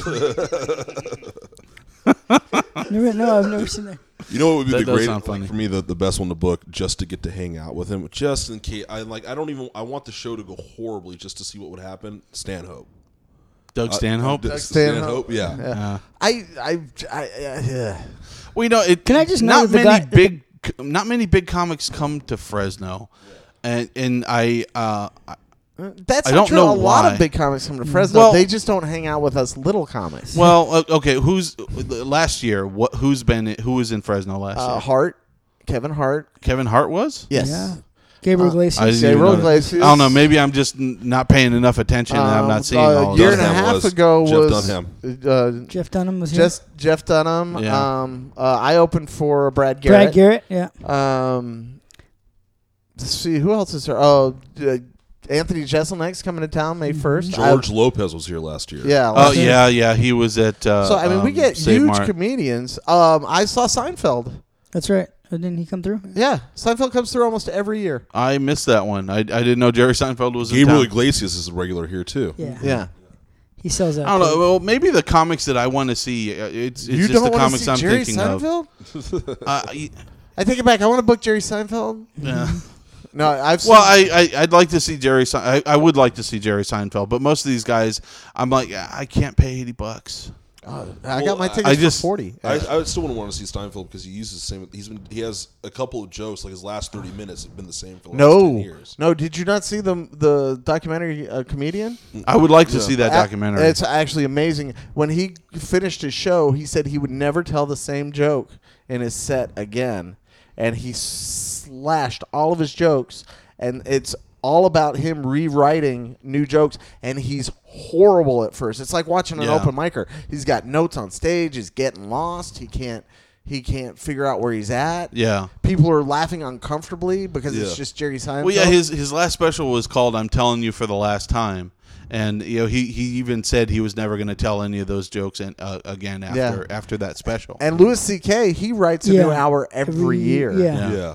Never, no, I've never seen that. You know what would be That the does great sound funny. like, for me the, the best one to book just to get to hang out with him just in case I like I don't even I want the show to go horribly just to see what would happen. Stanhope. Doug Stanhope. Uh, Doug Stanhope. Stanhope. Yeah. Uh, I, I, I, I yeah. well, you know, it, Can I just not note the many guy- big, not many big comics come to Fresno, and and I. Uh, I- That's I not don't true. know A lot why. of big comics come to Fresno. Well- they just don't hang out with us little comics. well, uh, okay. Who's last year? What? Who's been? Who was in Fresno last uh, year? Hart, Kevin Hart. Kevin Hart was. Yes. Yeah. Gabriel Uh, Iglesias. I didn't Gabriel even know that. Iglesias. I don't know. Maybe I'm just n- not paying enough attention, and I'm Um, not seeing uh, all a of year that. and a Dunham half was- ago Jeff was Dunham. uh, Jeff Dunham was here. just Jeff Dunham. Yeah. Um, uh, I opened for Brad Garrett. Brad Garrett. Yeah. Um, let's see who else is there. Oh, uh, Anthony Jeselnik's coming to town May first. George Lopez was here last year. Yeah. Oh last year. yeah, yeah. He was at. Uh, So I mean, we um, get Save huge Mart. comedians. Um, I saw Seinfeld. That's right. Oh, didn't he come through? Yeah, Seinfeld comes through almost every year. I missed that one. I, I didn't know Jerry Seinfeld was in Gabriel town. Iglesias is a regular here too. Yeah. Yeah. He sells out. I don't know. Well, maybe the comics that I want to see. uh, It's, it's you just don't the want to comics see I'm Jerry thinking of. Seinfeld? Uh, y- I take it back. I want to book Jerry Seinfeld. yeah. No, I've seen Well, I, I I'd like to see Jerry. Se- I, I would like to see Jerry Seinfeld, but most of these guys, I'm like, I can't pay eighty bucks. Uh, I Well, got my I- tickets I just- for forty. I, I still wouldn't want to see Steinfeld because he uses the same. He's been he has a couple of jokes like his last thirty minutes have been the same for the last ten no, years. no. Did you not see the the documentary uh, Comedian? I would like to Yeah. see that A- documentary. It's actually amazing. When he finished his show, he said he would never tell the same joke in his set again, and he slashed all of his jokes, and it's all about him rewriting new jokes, and he's horrible at first. It's like watching an Yeah. open micer. He's got notes on stage. He's getting lost. He can't. He can't figure out where he's at. Yeah. People are laughing uncomfortably because Yeah. it's just Jerry Seinfeld. Well, yeah, his his last special was called "I'm Telling You for the Last Time," and you know he, he even said he was never going to tell any of those jokes in, uh, again after Yeah. after that special. And Louis C K, he writes a Yeah. new hour every, Every- year. yeah. Yeah. Yeah.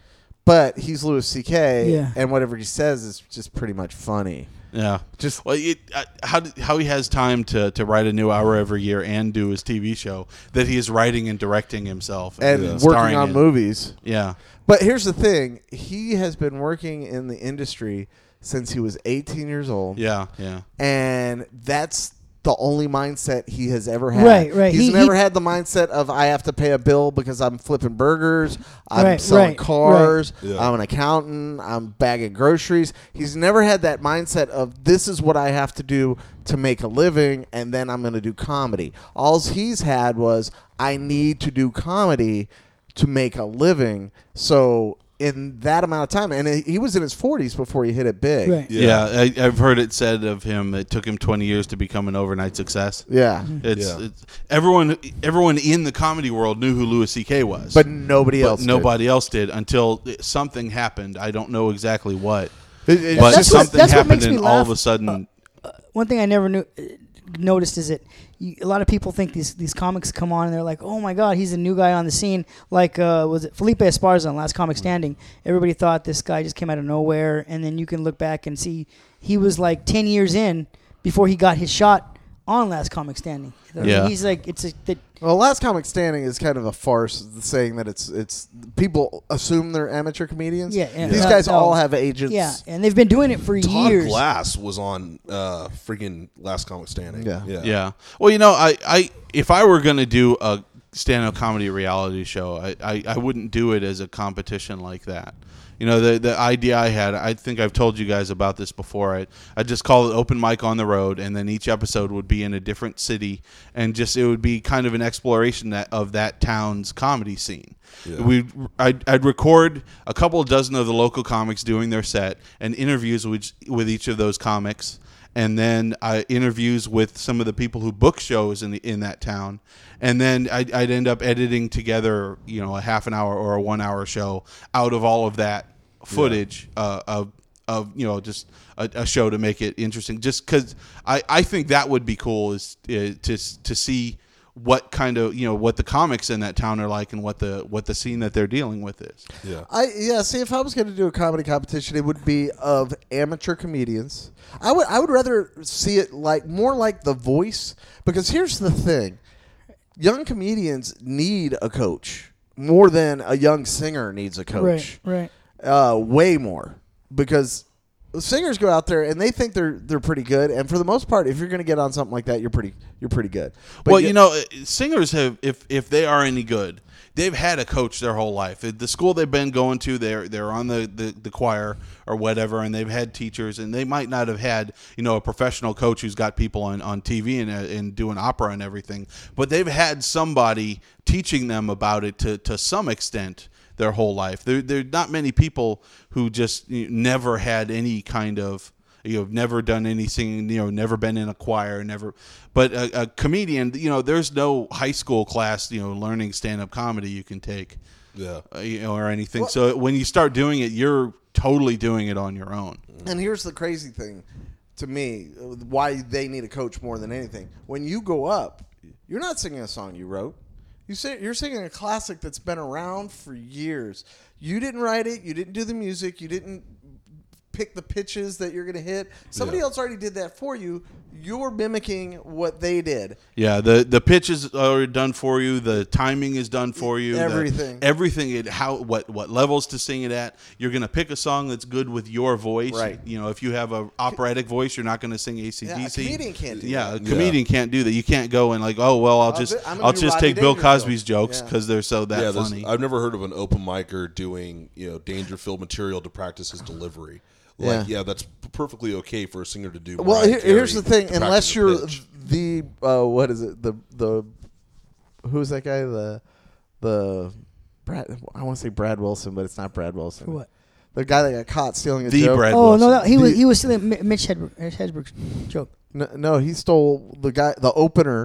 But he's Louis C K, Yeah. and whatever he says is just pretty much funny. Yeah, Just well, it, uh, how d- how he has time to, to write a new hour every year and do his T V show that he is writing and directing himself and Yeah. working starring on in. movies. Yeah, But here's the thing: he has been working in the industry since he was eighteen years old. yeah, yeah. And that's the only mindset he has ever had. Right, right. He's He- never he- had the mindset of I have to pay a bill because I'm flipping burgers, I'm Right, selling right, cars, right. Yeah. I'm an accountant, I'm bagging groceries. He's never had that mindset of this is what I have to do to make a living and then I'm going to do comedy. All he's had was I need to do comedy to make a living. So in that amount of time, and he was in his forties before he hit it big. Right. Yeah, I, I've heard it said of him. It took him twenty years to become an overnight success. Yeah. It's, Yeah. it's everyone. Everyone in the comedy world knew who Louis C K was, But nobody but else did. nobody else did until something happened. I don't know exactly what, It- it's but That's what- something that's what happened, makes me and all of laugh. a sudden, One thing I never knew uh, noticed is that you, a lot of people think these these comics come on and they're like, oh my god, he's a new guy on the scene. Like uh, was it Felipe Esparza on Last Comic Standing? Everybody thought this guy just came out of nowhere, and then you can look back and see he was like ten years in before he got his shot on Last Comic Standing. I mean, Yeah. he's like it's a that, Well, Last Comic Standing is kind of a farce, saying that it's it's people assume they're amateur comedians. Yeah, yeah. These No, guys no. all have agents. yeah, and they've been doing it for Todd years. Glass was on uh, freaking Last Comic Standing. Yeah. yeah, yeah. Well, you know, I, I if I were going to do a stand-up comedy reality show, I, I, I wouldn't do it as a competition like that. You know, the the idea I had, I think I've told you guys about this before. I I just call it Open Mic on the Road, and then each episode would be in a different city, and just it would be kind of an exploration that, of that town's comedy scene. Yeah. We I'd, I'd record a couple of dozen of the local comics doing their set and interviews with with each of those comics, and then uh, interviews with some of the people who book shows in the, in that town, and then I'd, I'd end up editing together, you know, a half an hour or a one hour show out of all of that footage uh, of of you know just a, a show to make it interesting. Just because I, I think that would be cool is uh, to to see what kind of you know what the comics in that town are like and what the what the scene that they're dealing with is. yeah. I yeah. See, if I was going to do a comedy competition, it would be of amateur comedians. I would I would rather see it like more like The Voice, because here's the thing: young comedians need a coach more than a young singer needs a coach. Right, right. Uh, way more, because singers go out there and they think they're they're pretty good, and for the most part, if you're going to get on something like that, you're pretty you're pretty good. But Well, y- you know, uh, singers have if if they are any good, they've had a coach their whole life. The school they've been going to, they're they're on the, the, the choir or whatever, and they've had teachers, and they might not have had you know a professional coach who's got people on, on T V and uh, and doing opera and everything, but they've had somebody teaching them about it to to some extent their whole life. There there are not many people who just you know, never had any kind of you know never done anything, you know never been in a choir, never. But a, a comedian, you know, there's no high school class, you know, learning stand up comedy you can take, Yeah. uh, you know, or anything. So when you start doing it, you're totally doing it on your own. And here's the crazy thing to me, why they need a coach more than anything. When you go up, you're not singing a song you wrote. You say, you're singing a classic that's been around for years. You didn't write it. You didn't do the music. You didn't pick the pitches that you're going to hit. Somebody Yeah. else already did that for you. You're mimicking what they did. Yeah, the the pitch is already done for you. The timing is done for you. the- Everything. everything. It, how what what levels to sing it at. You're gonna pick a song that's good with your voice. Right. You know, if you have a operatic voice, you're not gonna sing A C D C. Yeah, a comedian can't do Yeah, that. a comedian can't do that. You can't go and like, oh well, I'll I'll just do- I'm gonna I'll do just Rodney take Bill Dangerfield. Cosby's jokes Yeah. because they're so that yeah, there's- funny. I've never heard of an open micer doing you know Dangerfield material to practice his delivery. Like, Yeah. yeah, that's p- perfectly okay for a singer to do. Well, Mariah here, here's Carey the thing. to practice Unless a you're pitch. the, uh, what is it? The, the, who's that guy? The, the, Brad, I want to say Brad Wilson, but it's not Brad Wilson. For what? The guy that got caught stealing a The joke. Brad Oh Wilson. no, that, he The- was he was stealing Mi- Mitch Hedberg, Hedberg's joke. No, no, he stole the guy, the opener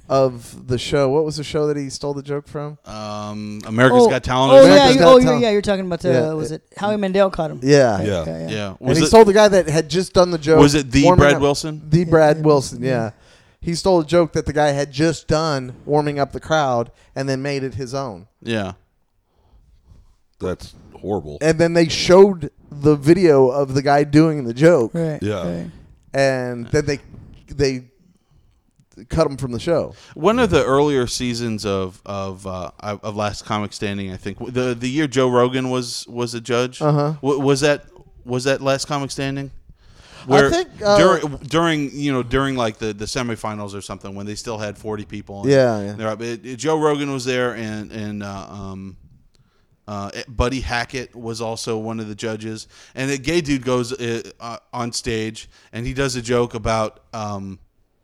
of the show. What was the show that he stole the joke from? Um, America's oh, Got Talent. Oh or yeah, something? America's you, Got oh Talent. yeah, you're talking about the Yeah. was it Howie Mandel caught him? Yeah. Yeah. Okay, Yeah. And Was he it, stole the guy that had just done the joke. was it the warming Brad up- Wilson? The Brad Yeah. Wilson, yeah. He stole a joke that the guy had just done warming up the crowd and then made it his own. Yeah. That's horrible. And then they showed the video of the guy doing the joke, Right. Yeah. Right. and then they they cut him from the show. One of the earlier seasons of of uh, of Last Comic Standing, I think the the year Joe Rogan was was a judge. Uh-huh. W- was that was that Last Comic Standing? Where think, uh, during during you know during like the, the semifinals or something when they still had forty people. And Yeah, yeah. they're up- it- it- Joe Rogan was there and and uh, um, uh, Buddy Hackett was also one of the judges. And the gay dude goes uh, uh, on stage and he does a joke about um,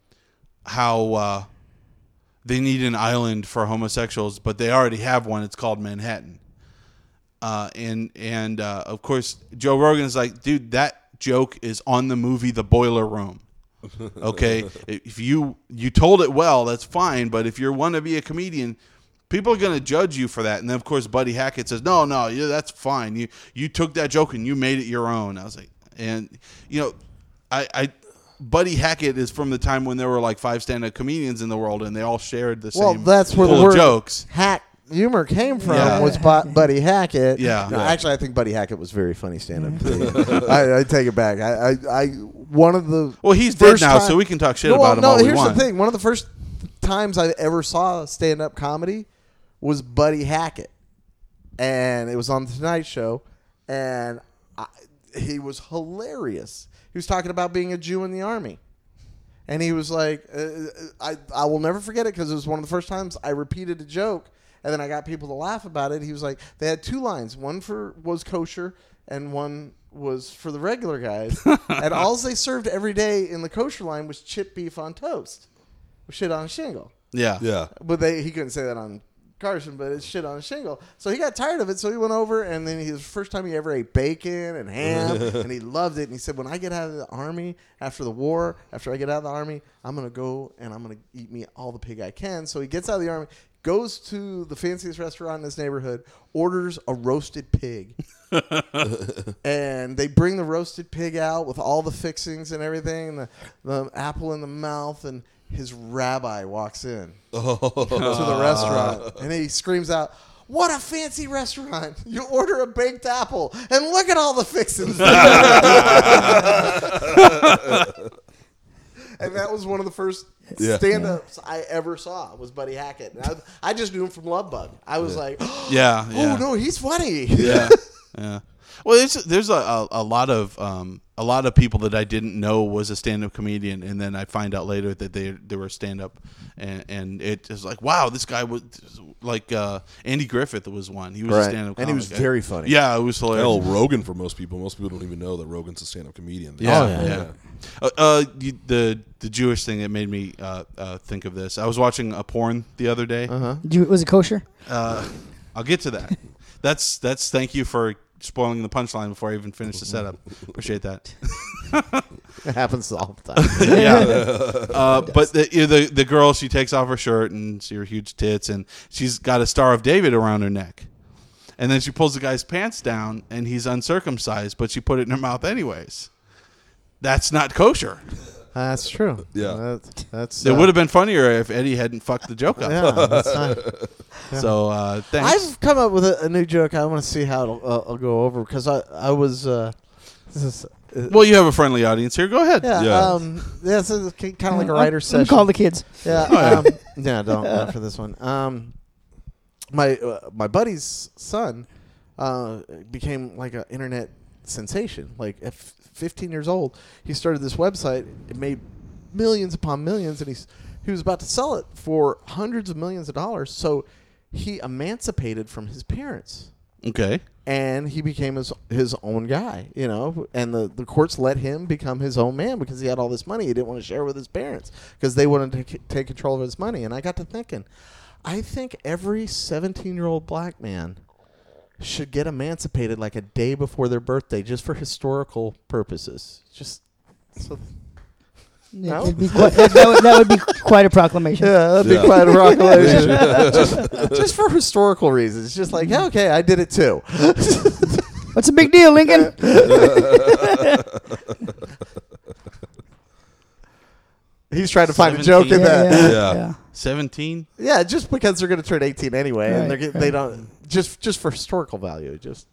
how uh, they need an island for homosexuals, but they already have one. It's called Manhattan. Uh, and and uh, of course, Joe Rogan is like, dude, that joke is on the movie The Boiler Room. Okay, if you you told it well, that's fine. But if you want to be a comedian, people are going to judge you for that. And then of course, Buddy Hackett says, no, no, yeah, that's fine. You you took that joke and you made it your own. I was like, and you know, I. I Buddy Hackett is from the time when there were like five stand-up comedians in the world, and they all shared the Well, same that's where the pool of word jokes. hack humor came from. Yeah. Was Bu- Buddy Hackett? Yeah. No, Yeah. actually, I think Buddy Hackett was very funny stand up. I, I take it back. I, I, I one of the Well, he's dead first now, time- so we can talk shit no, about him no, all we here's want. the thing. One of the first times I ever saw stand up comedy was Buddy Hackett, and it was on the Tonight Show, and I, he was hilarious. He was talking about being a Jew in the army. And he was like, uh, I, I will never forget it because it was one of the first times I repeated a joke, and then I got people to laugh about it. He was like, they had two lines. One for was kosher, and one was for the regular guys. And all they served every day in the kosher line was chipped beef on toast, with shit on a shingle. Yeah. Yeah. But they he couldn't say that on Carson, but it's shit on a shingle. So he got tired of it, so he went over, and then his first time he ever ate bacon and ham, and he loved it. And he said, when I get out of the army after the war, after I get out of the army, I'm going to go and I'm going to eat me all the pig I can. So he gets out of the army, goes to the fanciest restaurant in his neighborhood, orders a roasted pig. And they bring the roasted pig out with all the fixings and everything, and the, the apple in the mouth, and his rabbi walks in to the restaurant, and he screams out, "What a fancy restaurant! You order a baked apple, and look at all the fixings." And that was one of the first Yeah. stand-ups I ever saw was Buddy Hackett. And I, I just knew him from Love Bug. I was like, Yeah. "Oh Yeah. no, he's funny." Yeah. Yeah. Well, there's there's a, a, a lot of um, a lot of people that I didn't know was a stand-up comedian, and then I find out later that they they were stand-up, and and it was like, wow, this guy was like uh, Andy Griffith was one. He was a Right. stand-up, And he was comic. very funny. Yeah, it was hilarious. Hell, Rogan for most people. Most people don't even know that Rogan's a stand-up comedian. Yeah, Oh, yeah. yeah. Uh, uh, you, the the Jewish thing that made me uh, uh, think of this. I was watching a porn the other day. Uh-huh. Do you, was it kosher? Uh, I'll get to that. That's that's. Thank you for spoiling the punchline before I even finish the setup. Appreciate that. It happens all the time. Yeah. Uh, but the, you know, the the girl, she takes off her shirt and see her huge tits, and she's got a Star of David around her neck. And then she pulls the guy's pants down, and he's uncircumcised, but she put it in her mouth anyways. That's not kosher. That's true. Yeah. That, that's. It uh, would have been funnier if Eddie hadn't fucked the joke up. Yeah, that's fine. So uh, thanks. I've come up with a, a new joke. I want to see how it'll, uh, I'll go over because I I was. Uh, this is. Uh, well, you have a friendly audience here. Go ahead. yeah, Yeah. um, yeah, this is kind of like a I'm- writer's I'm session. Call the kids. Yeah, Oh, yeah. um, yeah, don't not for this one. Um, my uh, my buddy's son uh, became like an internet sensation. Like at f- fifteen years old, he started this website. It made millions upon millions, and he's he was about to sell it for hundreds of millions of dollars. So he emancipated from his parents. Okay. And he became his his own guy, you know, and the, the courts let him become his own man because he had all this money he didn't want to share with his parents because they wanted to c- take control of his money. And I got to thinking, I think every seventeen-year-old black man should get emancipated like a day before their birthday just for historical purposes. Just so No? It'd be quite, that, that, would, that would be quite a proclamation. Yeah, that'd be Yeah. quite a proclamation. just, just for historical reasons. Just like, yeah, okay, I did it too. What's the big deal, Lincoln? He's trying to find a joke in yeah, that. yeah, Yeah. yeah. seventeen? Yeah, just because they're going to turn eighteen anyway, and Right, they're get, right. they don't just just for historical value. Just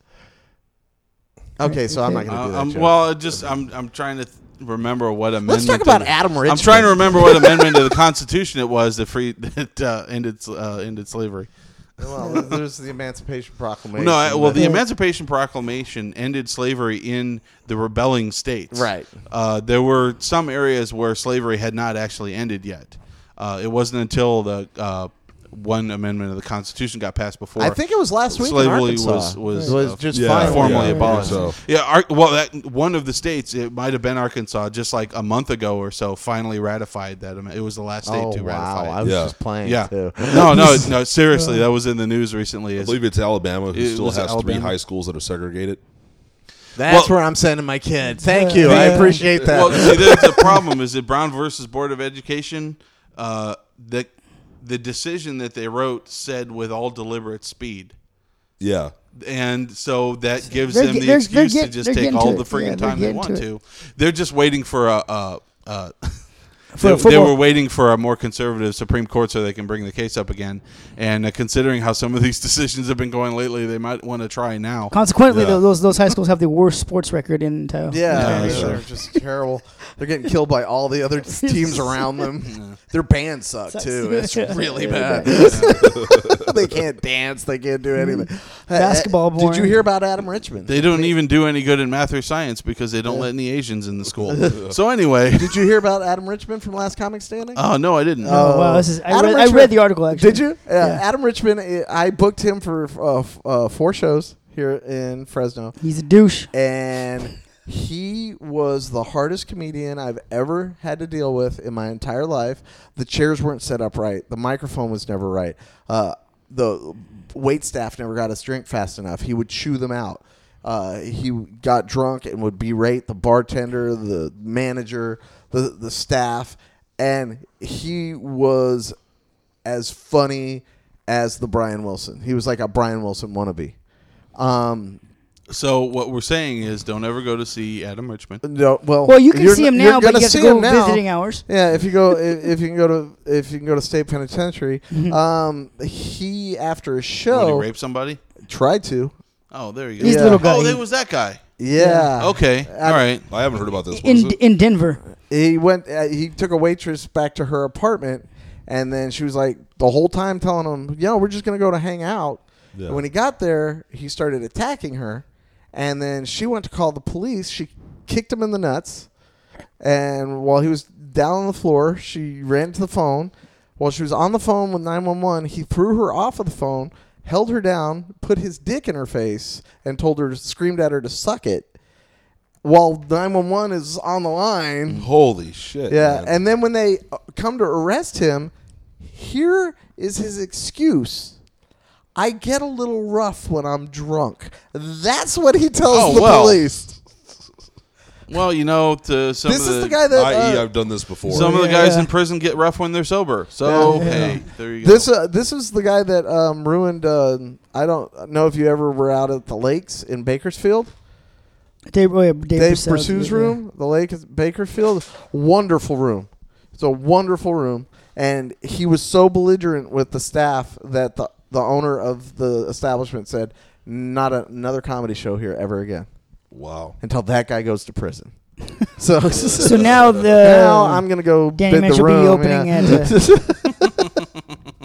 okay, so I'm not going to do Uh, that. um, joke. well, it just I'm I'm trying to th- remember what amendment. Let's talk to about the- Adam Richman. I'm trying to remember what amendment to the Constitution it was that free that uh, ended uh, ended slavery. Well, there's the Emancipation Proclamation. No, I, well, the Yeah. Emancipation Proclamation ended slavery in the rebelling states. Right. Uh, there were some areas where slavery had not actually ended yet. Uh, it wasn't until the uh, one amendment of the Constitution got passed before. I think it was last week in slavery Arkansas. was was, It was uh, just Yeah, fine. formally yeah, abolished. so. Yeah, Ar- well, that one of the states, it might have been Arkansas, just like a month ago or so, finally ratified that. am- It was the last state Oh to wow! ratify I it. was Yeah. just playing Yeah, too. no, no, no. Seriously, that was in the news recently. I It's- believe it's Alabama who It still was has three Alabama. high schools that are segregated. That's Well- where I'm sending my kid. Thank you. I Yeah. appreciate that. Well, see, there's the problem is that Brown versus Board of Education, uh, the the decision that they wrote said with all deliberate speed, Yeah. and so that gives They're them get- the they're- excuse they're to get- just they're take getting all to the it. freaking Yeah, they're time they getting want to to. it. They're just waiting for a. a, a For they, a they football- were waiting for a more conservative Supreme Court so they can bring the case up again. And uh, considering how some of these decisions have been going lately, they might want to try now. Consequently, Yeah. tho- those those high schools have the worst sports record in entire. yeah, Yeah, they're, sure. they're just terrible. They're getting killed by all the other teams around them. Their band sucks Sucks. too. It's really Yeah, bad. they can't dance. They can't do anything. Basketball Uh, Did you boring. hear about Adam Richman? They don't even do any good in math or science because they don't let any Asians in the school. So anyway, Did you hear about Adam Richman from Last Comic Standing? oh no, I didn't. Oh, wow, this is. I Adam read, I Richman- read the article actually. Did you? Yeah. Yeah. Adam Richman. uh, I booked him for uh, f- uh, four shows here in Fresno, He's a douche. and he was the hardest comedian I've ever had to deal with in my entire life. The chairs weren't set up right. The microphone was never right. Uh, the wait staff never got his drink fast enough. He would chew them out. Uh, he got drunk and would berate the bartender, the manager, the the staff, and he was as funny as the Brian Wilson. He was like a Brian Wilson wannabe. Um, So what we're saying is, don't ever go to see Adam Richman. no, well, Well, you can you're see n- him you're now, but gonna you have to see go him now. visiting hours. Yeah, if you go, if, if you can go to, if you can go to State Penitentiary, Mm-hmm. um, he after a When he show raped somebody. tried to. Oh, there you go. He's Yeah. the little guy. Oh, there was that guy. Yeah. Okay, all right. I haven't heard about this. What is in it? in Denver. He went. Uh, he took a waitress back to her apartment, and then she was like the whole time telling him, "You know, we're just gonna go to hang out." Yeah. And when he got there, he started attacking her, and then she went to call the police. She kicked him in the nuts, and while he was down on the floor, she ran to the phone. While she was on the phone with nine one one, he threw her off of the phone, held her down, put his dick in her face, and told her, screamed at her to suck it. While nine one one is on the line. Holy shit. Yeah, man. and then when they uh, come to arrest him, here is his excuse. I get a little rough when I'm drunk. That's what he tells Oh, the well. police. Well, you know, to some This of is the, the guy that. I E, uh, I've done this before. some of the Yeah, guys yeah. in prison get rough when they're sober. So Yeah. hey, there you go. this uh, this is the guy that um, ruined. Uh, I don't know if you ever were out at the lakes in Bakersfield. Dave, oh yeah, Dave, Dave Purcell's- Pursue's yeah. room, the lake is Bakersfield, wonderful room. It's a wonderful room, and he was so belligerent with the staff that the the owner of the establishment said, "Not a, another comedy show here ever again Wow. until that guy goes to prison." so, So now the now I'm gonna go Danny bid Manch the will be room. opening yeah. at. Uh,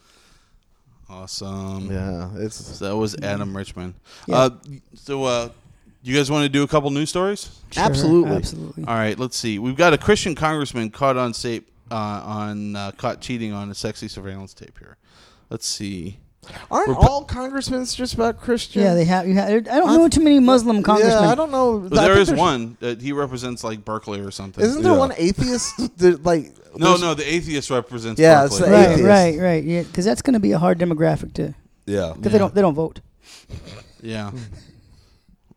Awesome. yeah, it's So that was Adam Richman. Yeah. Uh, so uh, you guys want to do a couple news stories? sure, Absolutely. absolutely. All right, let's see. We've got a Christian congressman caught on tape uh, on uh, caught cheating on a sexy surveillance tape here. Let's see. aren't We're pu- all congressmen just about Christian? Yeah, they have. You have I don't know too many Muslim congressmen. Yeah, I don't know. Well, I there think is there's- one that he represents like Berkeley or something. Isn't there Yeah. one atheist? that, like no, there's- no, the atheist represents Yeah, it's Berkeley. the Right, atheist. right, right. Yeah, because that's going to be a hard demographic to. Yeah. Because they don't. They don't vote. Yeah.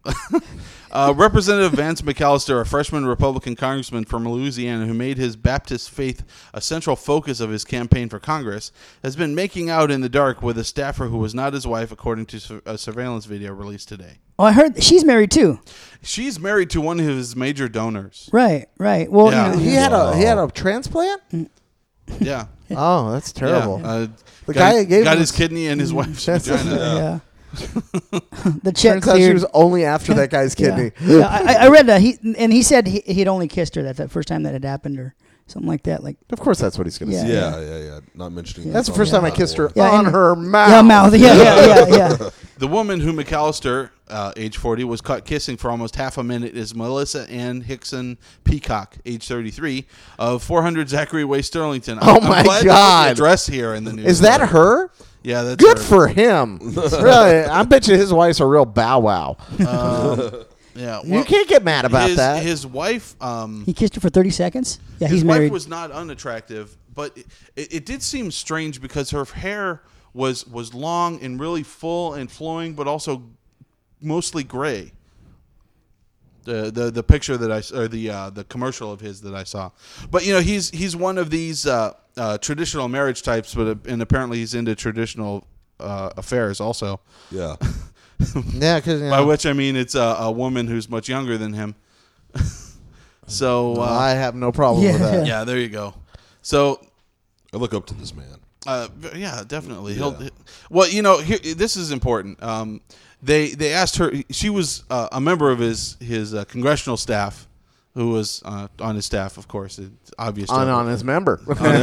Uh, Representative Vance McAllister, a freshman Republican congressman from Louisiana who made his Baptist faith a central focus of his campaign for Congress, has been making out in the dark with a staffer who was not his wife, according to a surveillance video released today. Oh, I heard she's married too. She's married to one of his major donors. Right, right. Well, Yeah. you know, He had a he had a transplant. Yeah. Oh, that's terrible. Yeah. Uh, The got, guy gave got him- his kidney and his wife's That's- vagina. yeah. The check Turns out she cleared. was only after that guy's Yeah. kidney. Yeah, I, I read that he and he said he, he'd only kissed her that that first time that had happened or something like that. Like Of course, that's what he's going to Yeah. say. Yeah, yeah, yeah. Not mentioning That's the on first time I the kissed her Yeah, on and- her mouth. yeah, mouth. Yeah, yeah, yeah, yeah. The woman who McAllister, uh, age forty, was caught kissing for almost half a minute is Melissa Ann Hickson Peacock, age thirty-three, of four hundred Zachary Way, Sterlington. Oh, I'm my glad to put God. the address here in the news. Is that her? Yeah, that's Good her. for him. Really, I bet you his wife's a real bow wow. Um, yeah, You well, can't get mad about his, that. His wife, um, He kissed her for thirty seconds. Yeah, his he's wife married. was not unattractive, but it, it, it did seem strange because her hair was was long and really full and flowing, but also mostly gray. The the the picture that I s- or the uh, the commercial of his that I saw, but you know he's he's one of these uh, uh, traditional marriage types, but uh, and apparently he's into traditional uh, affairs also. Yeah. yeah, because By which I mean it's a, a woman who's much younger than him. so uh, I have no problem Yeah. with that. yeah, there you go. So I look up to this man. Uh, yeah, definitely. Yeah. He'll. Well, you know, here, this is important. Um, they they asked her. She was uh, a member of his his uh, congressional staff, who was uh, on his staff, of course. It's obvious. to On, everyone. on his member.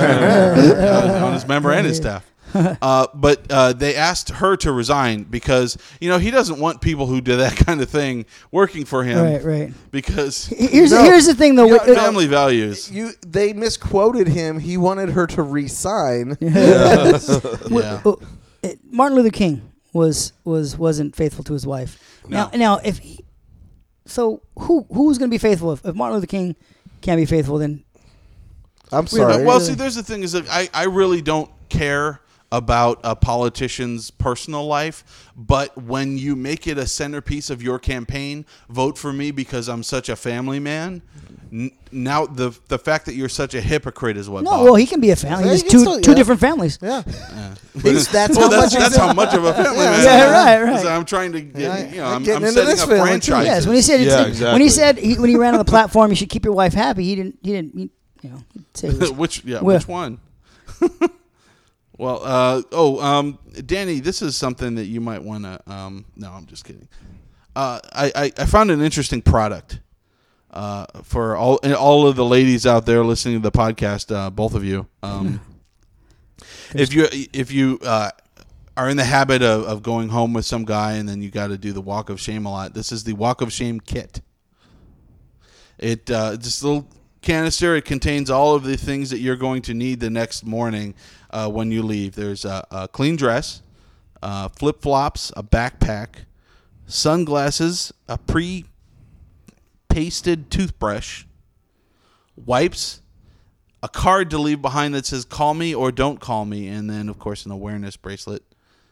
uh, on his member and his staff. Uh, but uh, they asked her to resign because you know he doesn't want people who do that kind of thing working for him. Right, right. Because Here's No. here's the thing though. You know, with- uh, family values. You, they misquoted him. He wanted her to resign. Yeah. uh, it- Martin Luther King was was wasn't faithful to his wife. No. Now now if he, so who who's going to be faithful if, if Martin Luther King can't be faithful then I'm Uh, sorry. well, see, there's the thing is that I, I really don't care about a politician's personal life, but when you make it a centerpiece of your campaign, vote for me because I'm such a family man. N- now the the fact that you're such a hypocrite is what. no bothers well he can be a family. Yeah, There's he can two still- two yeah. different families. yeah. Yeah. He's- that's well, how that's, much that's he's- how much of a family man. Yeah, I am. right, right. Because I'm trying to get, Yeah, you know, I'm I'm, getting I'm into setting this up family, too. franchises. Yes, when he said Yeah, it's, when he exactly. said he, when he ran on the platform, you should keep your wife happy. He didn't. He didn't. He, you know, he'd say it was, which yeah, Well- which one? well, uh, oh, um, Danny, this is something that you might want to. Um, no, I'm just kidding. Uh, I, I I found an interesting product uh, for all and all of the ladies out there listening to the podcast. Uh, both of you, um, if you if you uh, are in the habit of, of going home with some guy and then you got to do the walk of shame a lot, this is the walk of shame kit. It uh, just a little canister. It contains all of the things that you're going to need the next morning uh, when you leave. There's a, a clean dress, uh, flip flops, a backpack, sunglasses, a pre-pasted toothbrush, wipes, a card to leave behind that says "Call me" or "Don't call me," and then of course an awareness bracelet.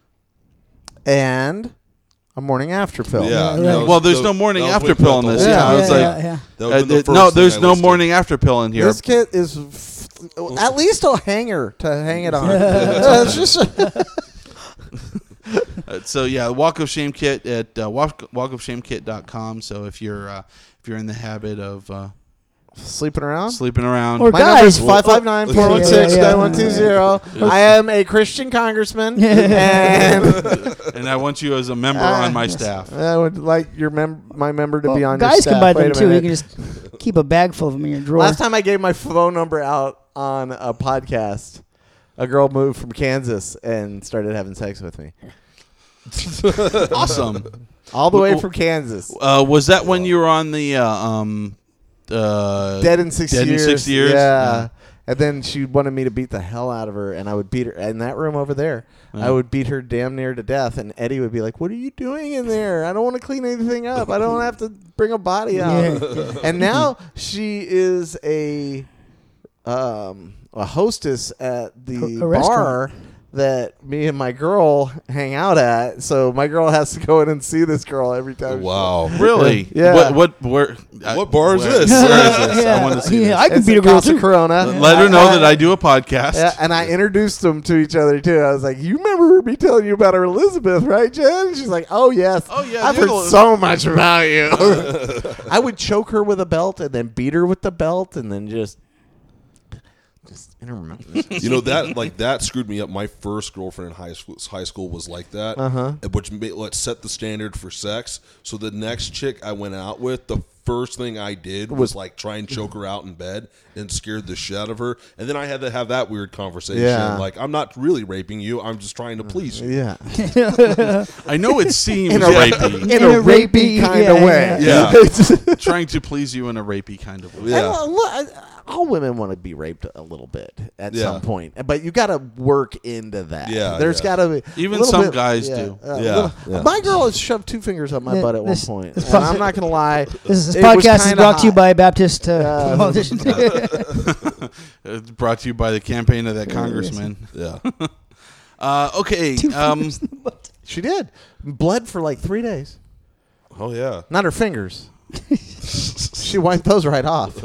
And a morning after pill. Yeah. right. that was- Well, there's that no was- morning that was after way pill back in the this. whole Yeah, I time. was yeah, like, yeah, yeah. That would've been the Uh, first no, thing there's I no listed. morning after pill in here. This kit is f- at least a hanger to hang it on. Uh, it's just Uh, so yeah, Walk of Shame kit at uh, walk, walk of shame kit dot com. So if you're uh, if you're in the habit of uh, sleeping around. sleeping around, Or My number is guys, five five nine, four one six, Yeah, yeah, yeah. nine one two zero. I am a Christian congressman, and and I want you as a member Ah, on my yes. staff. I would like your mem- my member to Well, be on your guys staff. can buy Wait them a too. You minute. can just keep a bag full of them in your drawer. Last time I gave my phone number out on a podcast, a girl moved from Kansas and started having sex with me. Awesome. All the way Well, from Kansas. Uh, was that when you were on the uh, um, uh, Dead in six Dead in years. six years? Yeah. Yeah. And then she wanted me to beat the hell out of her, and I would beat her in that room over there. Yeah. I would beat her damn near to death, and Eddie would be like, "What are you doing in there? I don't want to clean anything up. I don't have to bring a body out." Yeah. And now she is a um, a hostess at the A- a bar that me and my girl hang out at. So my girl has to go in and see this girl every time. Wow. Really? Yeah. What? What? Where? What bar is where- this? Where is this? Yeah. I want to see Yeah, this. I can It's beat a at girl Casa too. Corona. Let her know I- that I do a podcast. Yeah, and I introduced them to each other too. I was like, "You remember me telling you about our Elizabeth, right, Jen?" She's like, "Oh yes, Oh, yeah, I've you're heard the- so much about you." I would choke her with a belt and then beat her with the belt and then just, just intermittent. You know that like that screwed me up. My first girlfriend in high school, high school was like that, Uh-huh. which made, let's set the standard for sex. So the next chick I went out with, the first thing I did was like try and choke her out in bed and scared the shit out of her. And then I had to have that weird conversation. Yeah. Like, I'm not really raping you. I'm just trying to please you. Yeah, I know it seems in a rapey. in a rapey kind yeah, of way. Yeah. Trying to please you in a rapey kind of way. Yeah. And, uh, look, all women want to be raped a little bit at Yeah. some point, but you got to work into that. Yeah, there's yeah. got to be Even a little some bit- guys yeah, do. a Yeah, little- yeah. My girl has shoved two fingers up my Yeah, butt at this- one point, this and fuck- I'm not gonna lie. This, this it was podcast is kinda brought to you hot. by Baptist uh, Uh, politicians. It's brought to you by the campaign of that congressman. Yeah. Uh, okay. Two Um, fingers in the butt. She did. Bled for like three days. Oh yeah. Not her fingers. She wiped those right off.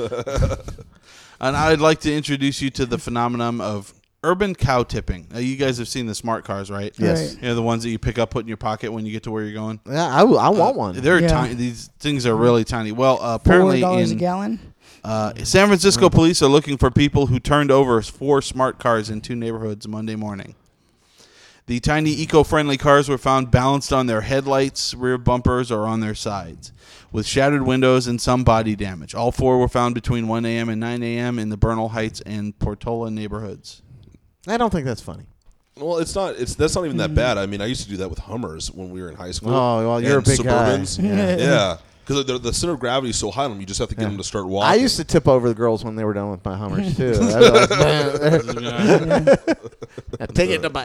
and I'd like to introduce you to the phenomenon of urban cow tipping. Now, you guys have seen the smart cars, right? Yes. Right. You know, the ones that you pick up, put in your pocket when you get to where you're going. Yeah, I, w- I want one. They're Yeah. tiny. These things are really tiny. Well, uh, Four apparently dollars a in gallon. uh, San Francisco police are looking for people who turned over four smart cars in two neighborhoods Monday morning. The tiny eco-friendly cars were found balanced on their headlights, rear bumpers, or on their sides, with shattered windows and some body damage. All four were found between one a.m. and nine a.m. in the Bernal Heights and Portola neighborhoods. I don't think that's funny. Well, it's not. It's that's not even that bad. I mean, I used to do that with Hummers when we were in high school. Oh, well, you're and a big Suburbans. guy. Yeah. Yeah, because the, the center of gravity is so high on them, you just have to get Yeah. them to start walking. I used to tip over the girls when they were done with my Hummers too. I'd be like, "Man, take it to my.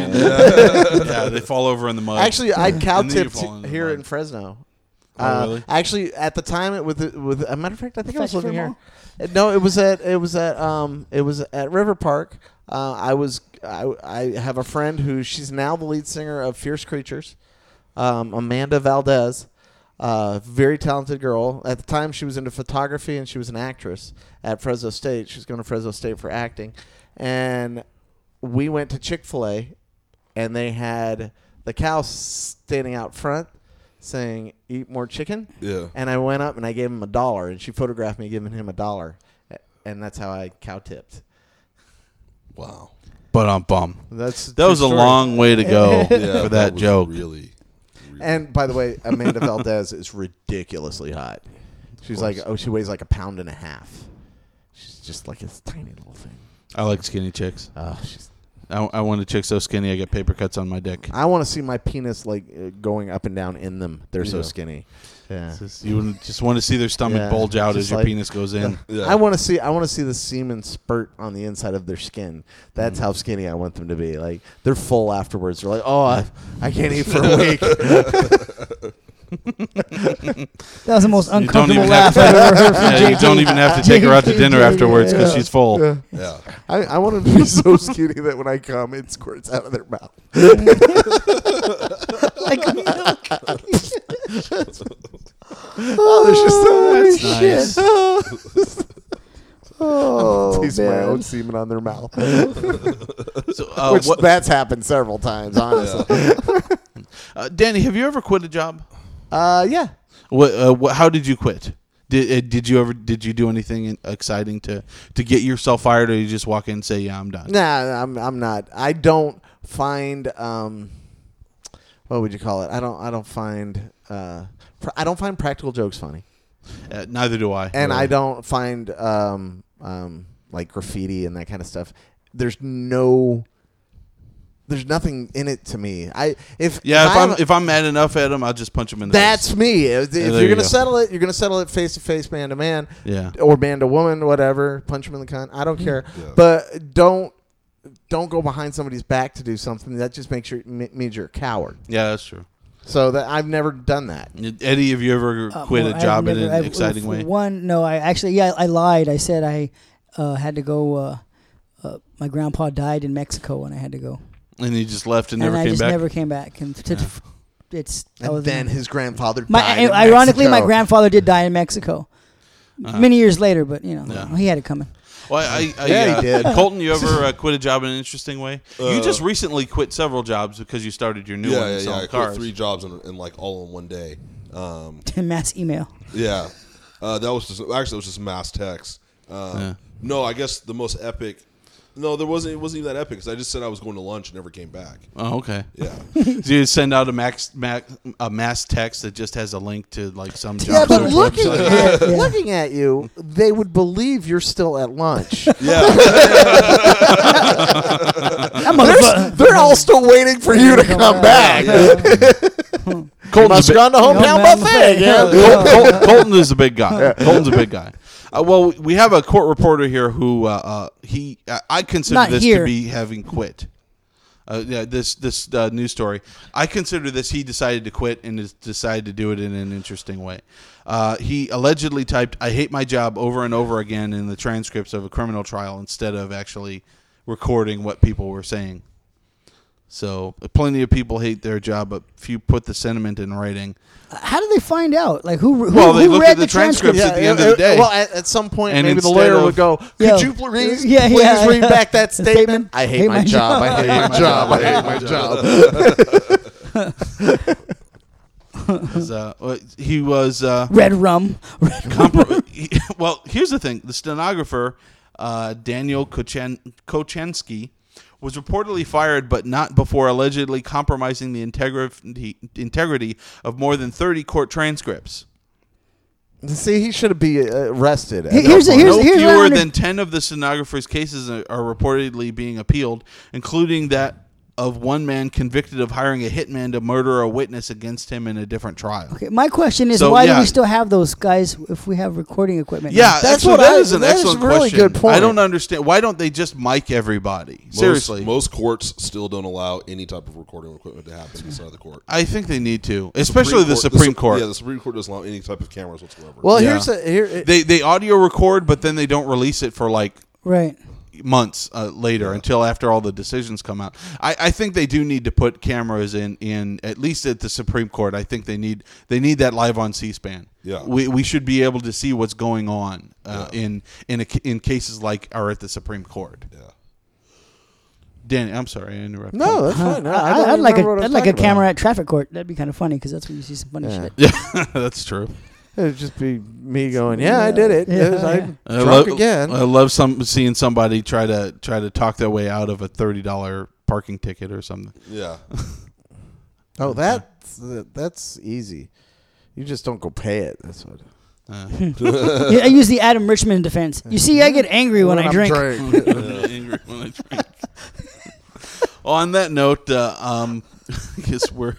Yeah, they fall over in the mud. Actually, I cow And then you tipped fall in the here mud. in Fresno. Oh, Uh, really? Actually, at the time, it with with a matter of fact, I think I was Festival living here. Uh, No, it was at it was at um it was at River Park. Uh, I was I, I have a friend who she's now the lead singer of Fierce Creatures, um, Amanda Valdez. Uh, very talented girl. At the time, she was into photography and she was an actress at Fresno State. She was going to Fresno State for acting, and we went to Chick-fil-A, and they had the cow standing out front saying, "Eat more chicken." Yeah. And I went up and I gave him a dollar, and she photographed me giving him a dollar, and that's how I cow tipped. Wow. But um, bum. That's That was a long way to go Yeah, for that was joke. Really. really And by the way, Amanda Valdez is ridiculously hot. She's like, oh, she weighs like a pound and a half. She's just like this tiny little thing. I like skinny chicks. Oh, she's. I, I want a chick so skinny I get paper cuts on my dick. I want to see my penis like uh, going up and down in them. They're so Yeah. skinny. Yeah. Just- you wouldn't- just want to see their stomach Yeah, bulge out just as your like- penis goes in. Yeah. I want to see. I want to see the semen spurt on the inside of their skin. That's how skinny I want them to be. Like they're full afterwards. They're like, oh, I, I can't eat for a week. That was the most You don't uncomfortable even laugh have I've ever heard from Yeah, J you T. don't even have to take her out to dinner afterwards because she's full. Yeah. yeah. I, I want them to be so skinny that when I come, it squirts out of their mouth. Like milk. Oh, there's just so much. Nice. Oh, taste my man. own semen on their mouth. So, uh, Which what- that's happened several times, honestly. uh, Danny, have you ever quit a job? Uh, yeah. What, uh, what, how did you quit? Did uh, did you ever did you do anything in- exciting to, to get yourself fired, or you just walk in and say, "Yeah, I'm done"? Nah, I'm I'm not. I don't find um, what would you call it? I don't I don't find uh, pr- I don't find practical jokes funny, Uh, neither do I. and I don't find um um like graffiti and that kind of stuff. There's no. There's nothing in it to me. I if Yeah, if, I I'm have a- if I'm mad enough at him, I'll just punch him in the that's face. me. If, if there you're you gonna go. settle it, you're gonna settle it face to face, man to man. Yeah. Or man to woman, whatever. Punch him in the cunt. I don't care. Yeah. But don't don't go behind somebody's back to do something that just makes you m- means you're a coward. Yeah, that's true. So that I've never done that. Eddie, have you ever Uh, quit well, a I've job in never- an I've- exciting for way? One, no, I actually, yeah, I lied. I said I uh, had to go. Uh, uh, my grandpa died in Mexico, and I had to go. And he just left and and never I came just back. never came back. And to, it's that And was- then his grandfather my died in ironically, my Mexico. grandfather did die in Mexico. Uh-huh. Many years later, but you know Yeah. he had it coming. Well, I, I, Yeah, he uh, did. Colton, you ever uh, quit a job in an interesting way? you Uh, just recently quit several jobs because you started your new yeah, one yeah, and yeah. selling I quit cars. three jobs in, in like all in one day. Um, Mass email. yeah, uh, that was just actually it was just mass text. Um, Yeah. No, I guess the most epic. No, there wasn't. It wasn't even that epic because I just said I was going to lunch and never came back. Oh, okay. Yeah, So you send out a max, max a mass text that just has a link to like some job Yeah, but search looking website. at, Yeah. looking at you, they would believe you're still at lunch. yeah. That motherfucker. They're all still waiting for you to come back. Colton's Must a have gone to No, hometown man, buffet yeah. again. Col- Col- Colton is a big guy. Colton's a big guy. Uh, well, we have a court reporter here who uh, uh, he uh, I consider Not this here. to be having quit. Uh, yeah, this this uh, news story. I consider this he decided to quit and has decided to do it in an interesting way. Uh, he allegedly typed "I hate my job" over and over again in the transcripts of a criminal trial instead of actually recording what people were saying. So plenty of people hate their job, but few put the sentiment in writing. How did they find out? Like who? who Well, they who looked read at the transcripts transcript? at the end of the day. Well, at, at some point, And maybe the instead lawyer of- would go, "Could Yo, you please, yeah, please yeah. read back that The statement? statement, I hate, my, job. I hate my job. I hate my job." Was, uh, well, he was uh, Red rum. Red rum. compro- he- well. Here's the thing: the stenographer uh, Daniel Kochen- Kochensky was reportedly fired, but not before allegedly compromising the integrity integrity of more than thirty court transcripts. See, he should be uh, arrested. at He- that here's the- point. here's- No what I fewer under- than ten of the stenographer's cases are, are reportedly being appealed, including that of one man convicted of hiring a hitman to murder a witness against him in a different trial. Okay, my question is, So, why yeah. do we still have those guys if we have recording equipment? now? Yeah, That's actually, what that I- is an that is excellent a really question. good point. I don't understand. Why don't they just mic everybody? Most- Seriously. most courts still don't allow any type of recording equipment to happen inside the court. I think they need to, especially the Court- Supreme Su- Court. Yeah, the Supreme Court doesn't allow any type of cameras whatsoever. Well, Yeah. here's a, here. They they audio record, but then they don't release it for like Right. months uh, later until after all the decisions come out. I, I think they do need to put cameras in, in at least at the Supreme Court. I think they need they need that live on C-SPAN. Yeah. we we should be able to see what's going on uh, Yeah. in in a, in cases like are at the Supreme Court. yeah. Danny, I'm sorry I interrupted. No, that's fine. No, I I, don't I'd like a remember what I I'd was like a talking about. camera at traffic court. That'd be kind of funny because that's where you see some funny Yeah. shit. Yeah, that's true. It'd just be me going, "Yeah, I did it. Yeah, It was- yeah. I'm I drunk love, again." I love some seeing somebody try to try to talk their way out of a thirty dollar parking ticket or something. Yeah. Oh, that's that's easy. You just don't go pay it. That's what. Uh, Yeah, I use the Adam Richmond defense. You see, I get angry when, I I'm drink. angry when I drink. Well, on that note, uh, um, I guess we're.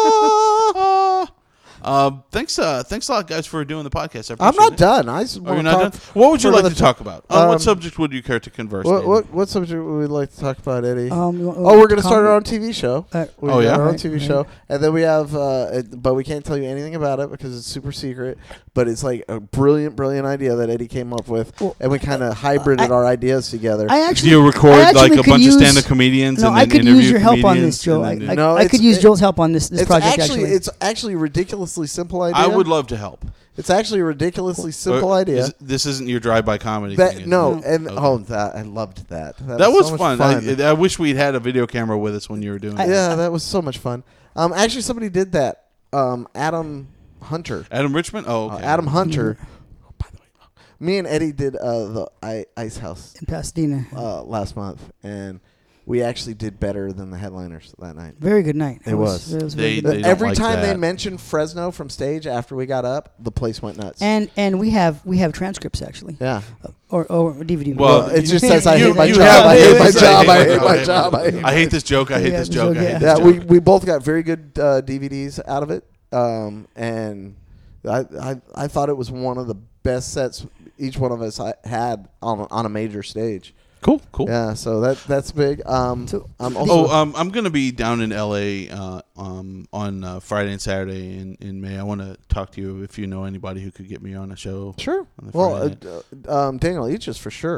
Uh, thanks, uh, thanks a lot, guys, for doing the podcast. I I'm appreciate not it. done. I just Oh, want you're to not talk. done? What would you for like to another talk about? On Um, what subject would you care to converse? What, Danny? what what subject would we like to talk about, Eddie? Um, you want- oh, we're gonna start comedy? our own T V show. Uh, We Oh, got yeah? our own Right, T V right. show, and then we have, uh, it, but we can't tell you anything about it because it's super secret. But it's like a brilliant, brilliant idea that Eddie came up with, Well, and we kind of hybrided I- our ideas together. I Do actually you record I actually like a could bunch use- of stand-up comedians? No, and I then could interview use your help on comedians this, Joe. I, and then- I, No, I it's- could use it- Joel's help on this this it's project. actually, Actually, it's actually a ridiculously simple idea. I would love to help. It's actually a ridiculously simple Or idea. is- this isn't your drive-by comedy That thing. is no, it? and Okay. oh, that I loved that. That, That was so much fun. fun. I, I wish we'd had a video camera with us when you were doing it. yeah, that was so much fun. Um, actually, somebody did that. Um, Adam Hunter. Adam Richmond? Oh, Uh, okay. Adam Hunter. By the way, me and Eddie did uh, the I- Ice House in Pasadena. uh, last month, and we actually did better than the headliners that night. Very good night. It was. It was They- very good they night. don't Every like time they that. mentioned Fresno from stage after we got up, the place went nuts. And and we have we have transcripts actually, yeah. or or D V D. Well, Well, it just says I You- hate my you job. have I hate my this. job. I hate I my hate job. I hate I hate this joke. I hate Yeah, this the joke. joke, I hate yeah. this Yeah, joke. we, we both got very good uh, D V Ds out of it, um, and I, I I thought it was one of the best sets each one of us I- had on a, on a major stage. Cool, cool. Yeah, so that that's big. Um, So- I'm also Oh, um, I'm going to be down in L A uh, um, on uh, Friday and Saturday in, in May. I want to talk to you if you know anybody who could get me on a show. sure. on the Well, Friday uh, uh, um, Daniel Eaches for sure.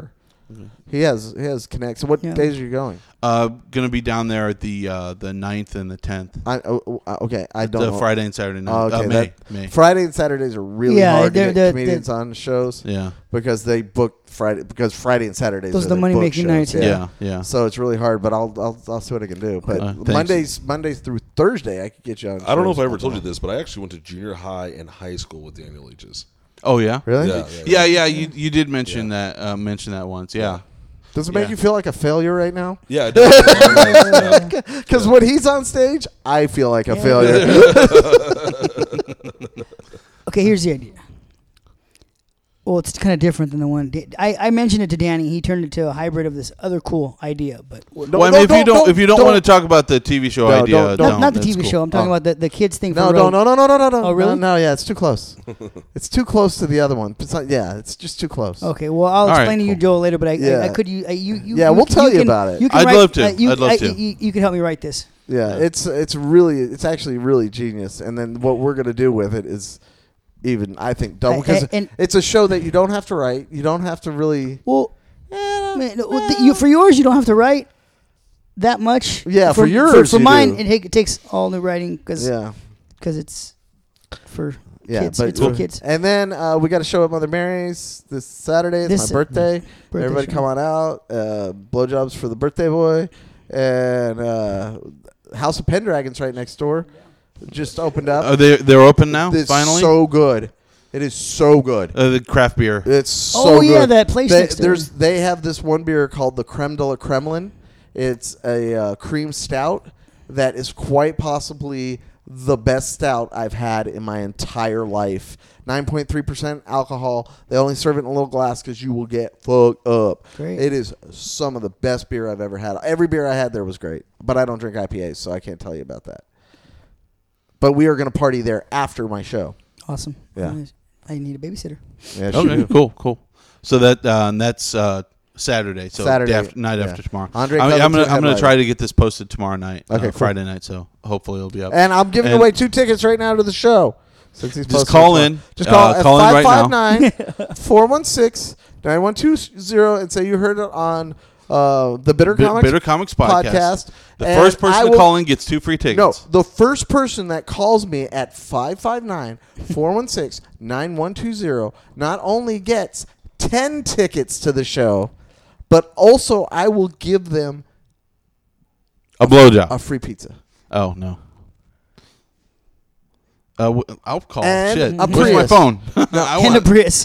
He has he has connects. So what Yeah. days are you going? Uh, gonna be down there at the uh, the ninth and the tenth. I oh, oh, okay. I don't The know. Friday and Saturday night. Oh, okay, uh, May. that- May. Friday and Saturdays are really Yeah, hard to they're- get they're- comedians they're- on shows Yeah. because they book Friday because Friday and Saturdays Those are are the their money-making book nights, shows, Yeah. Yeah. So it's really hard, but I'll I'll I'll see what I can do. But Uh, thanks. Mondays Mondays through Thursday I could get you on. I don't know if shows I ever all told you the this, but I actually went to junior high and high school with Daniel Leaches. Oh yeah. time. Really? Yeah, Yeah, yeah. You you did mention that. Uh, mention that once. Yeah. Does it make Yeah. you feel like a failure right now? Yeah, it does. Because when he's on stage, I feel like a Yeah. failure. Okay, here's the idea. Well, it's kind of different than the one. I, I mentioned it to Danny. He turned it to a hybrid of this other cool idea, but No, well, I no, mean, if you don't- don't, don't- if you don't, don't- want to talk about the T V show No, idea, don't- not, don't. not the that's T V cool. show. I'm talking Oh. about the, the kids thing. For No, real. no, no, no, no, no, no. Oh, really? No, no, yeah, it's too close. It's too close to the other one. It's not, yeah, it's just too close. Okay, well, I'll All right, explain to you, cool. Joel, later. But I, Yeah. I, I could you, I, you, you. Yeah, you, we'll tell you can- about it. You can I'd write, love to. uh, you, I'd love I- to. You, you can help me write this. Yeah, it's it's really it's actually really genius. And then what we're gonna do with it is even I think double I- because I- and- it's a show that you don't have to write. You don't have to really. Well, Eh, man, no, well, th- you, for yours, you don't have to write that much. Yeah, for for yours For, you mine, do. it, take- it takes all new writing because yeah, it's for yeah, kids. but It's for kids. And then uh, we got a show at Mother Mary's this Saturday. It's This- my birthday. Birthday Everybody show. come on out. Uh, blowjobs for the birthday boy, and uh, House of Pendragon's right next door. Just opened up. Are they they're open now? It's finally. so good. It is so good. uh, the craft beer. It's so Oh, good. yeah, that place They, next door. there's they have this one beer called the Creme de la Kremlin. It's a uh, cream stout that is quite possibly the best stout I've had in my entire life. nine point three percent alcohol. They only serve it in a little glass because you will get fucked up. Great. It is some of the best beer I've ever had. Every beer I had there was great, but I don't drink I P As, so I can't tell you about that. But we are going to party there after my show. Awesome. Yeah. Nice. I need a babysitter. Yeah, Okay, shoot. cool, cool. So that uh, and that's uh, Saturday. So Saturday, day after, night yeah. after tomorrow. Andre I mean, Cleveland's I'm gonna doing I'm gonna that try live. to get this posted tomorrow night. Okay, uh, cool. Friday night. So hopefully it'll be up. And I'm giving And- away two tickets right now to the show. Since he's Just posted call it. in. Just call, Uh, at call in right five five nine, four one six, nine one two zero and say you heard it on uh, the Bitter Bi- Comics Bitter Comics podcast. podcast. The And first person I to will- call in gets two free No, tickets. the first person that calls me at five five nine, four one six, nine one two zero not only gets ten tickets to the show, but also I will give them A blowjob. a free pizza. Oh no. Uh, w- I'll call. And Shit. a Where's my Prius. phone? I And a want- Prius.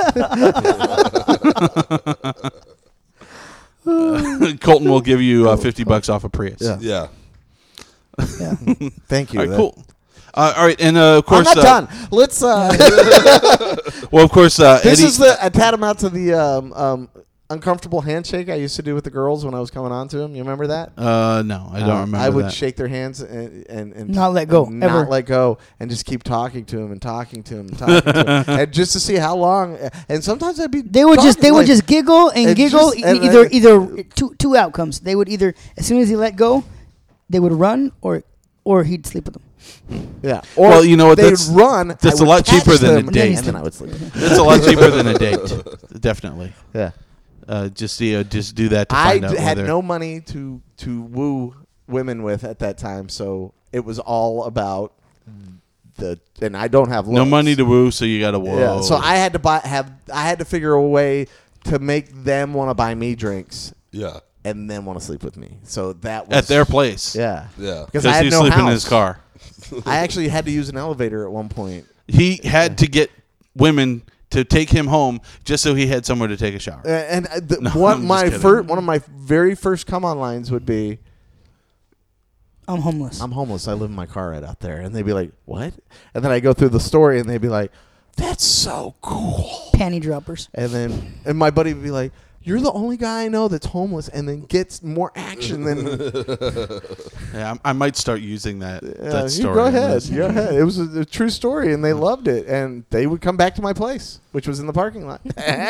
Colton will give you uh, fifty bucks off a Prius. Yeah. Yeah. yeah. Thank you. All right, That- cool. Uh, all right, and uh, of I'm course, not uh, done. Let's. Uh, well, of course, uh, This Eddie. is the a tantamount to the um, um, uncomfortable handshake I used to do with the girls when I was coming on to them. You remember that? uh, no, I don't Um, remember. I would that. shake their hands and and, and Not let go, and ever. not let go, and just keep talking to them and talking to them and talking to them, and just to see how long. And sometimes I'd be. They would just talking, they would like- just giggle and and giggle. just- e- and either I- either two two outcomes. They would either as soon as he let go, they would run or or he'd sleep with them. yeah. Or Well, you know what, They'd that's- run. that's I a would lot catch cheaper than a them, date. and then I would sleep. It's a lot cheaper than a date, definitely. Yeah. Uh, just you know, just do that to I find out d- had whether. no money to to woo women with at that time, so it was all about the. And I don't have no looks. money to woo, so you got to whoa. Yeah, so I had to buy have I had to figure a way to make them want to buy me drinks Yeah. and then want to sleep with me. So that was at their place. yeah Yeah. because I because had he's no sleeping house. in his car. I actually had to use an elevator at one point. He had to get women to take him home just so he had somewhere to take a shower. Uh, and uh, the, No, one I'm just my kidding. fir- one of my very first come on lines would be, I'm homeless. "I'm homeless. I live in my car right out there," and they'd be like, "What?" And then I go through the story, and they'd be like, "That's so cool." Panty droppers. And then and my buddy would be like, "You're the only guy I know that's homeless," and then gets more action than. Yeah, I, I might start using that. Yeah, that you story. go in ahead. this. Go ahead. It was a, a true story, and they loved it. And they would come back to my place, which was in the parking lot.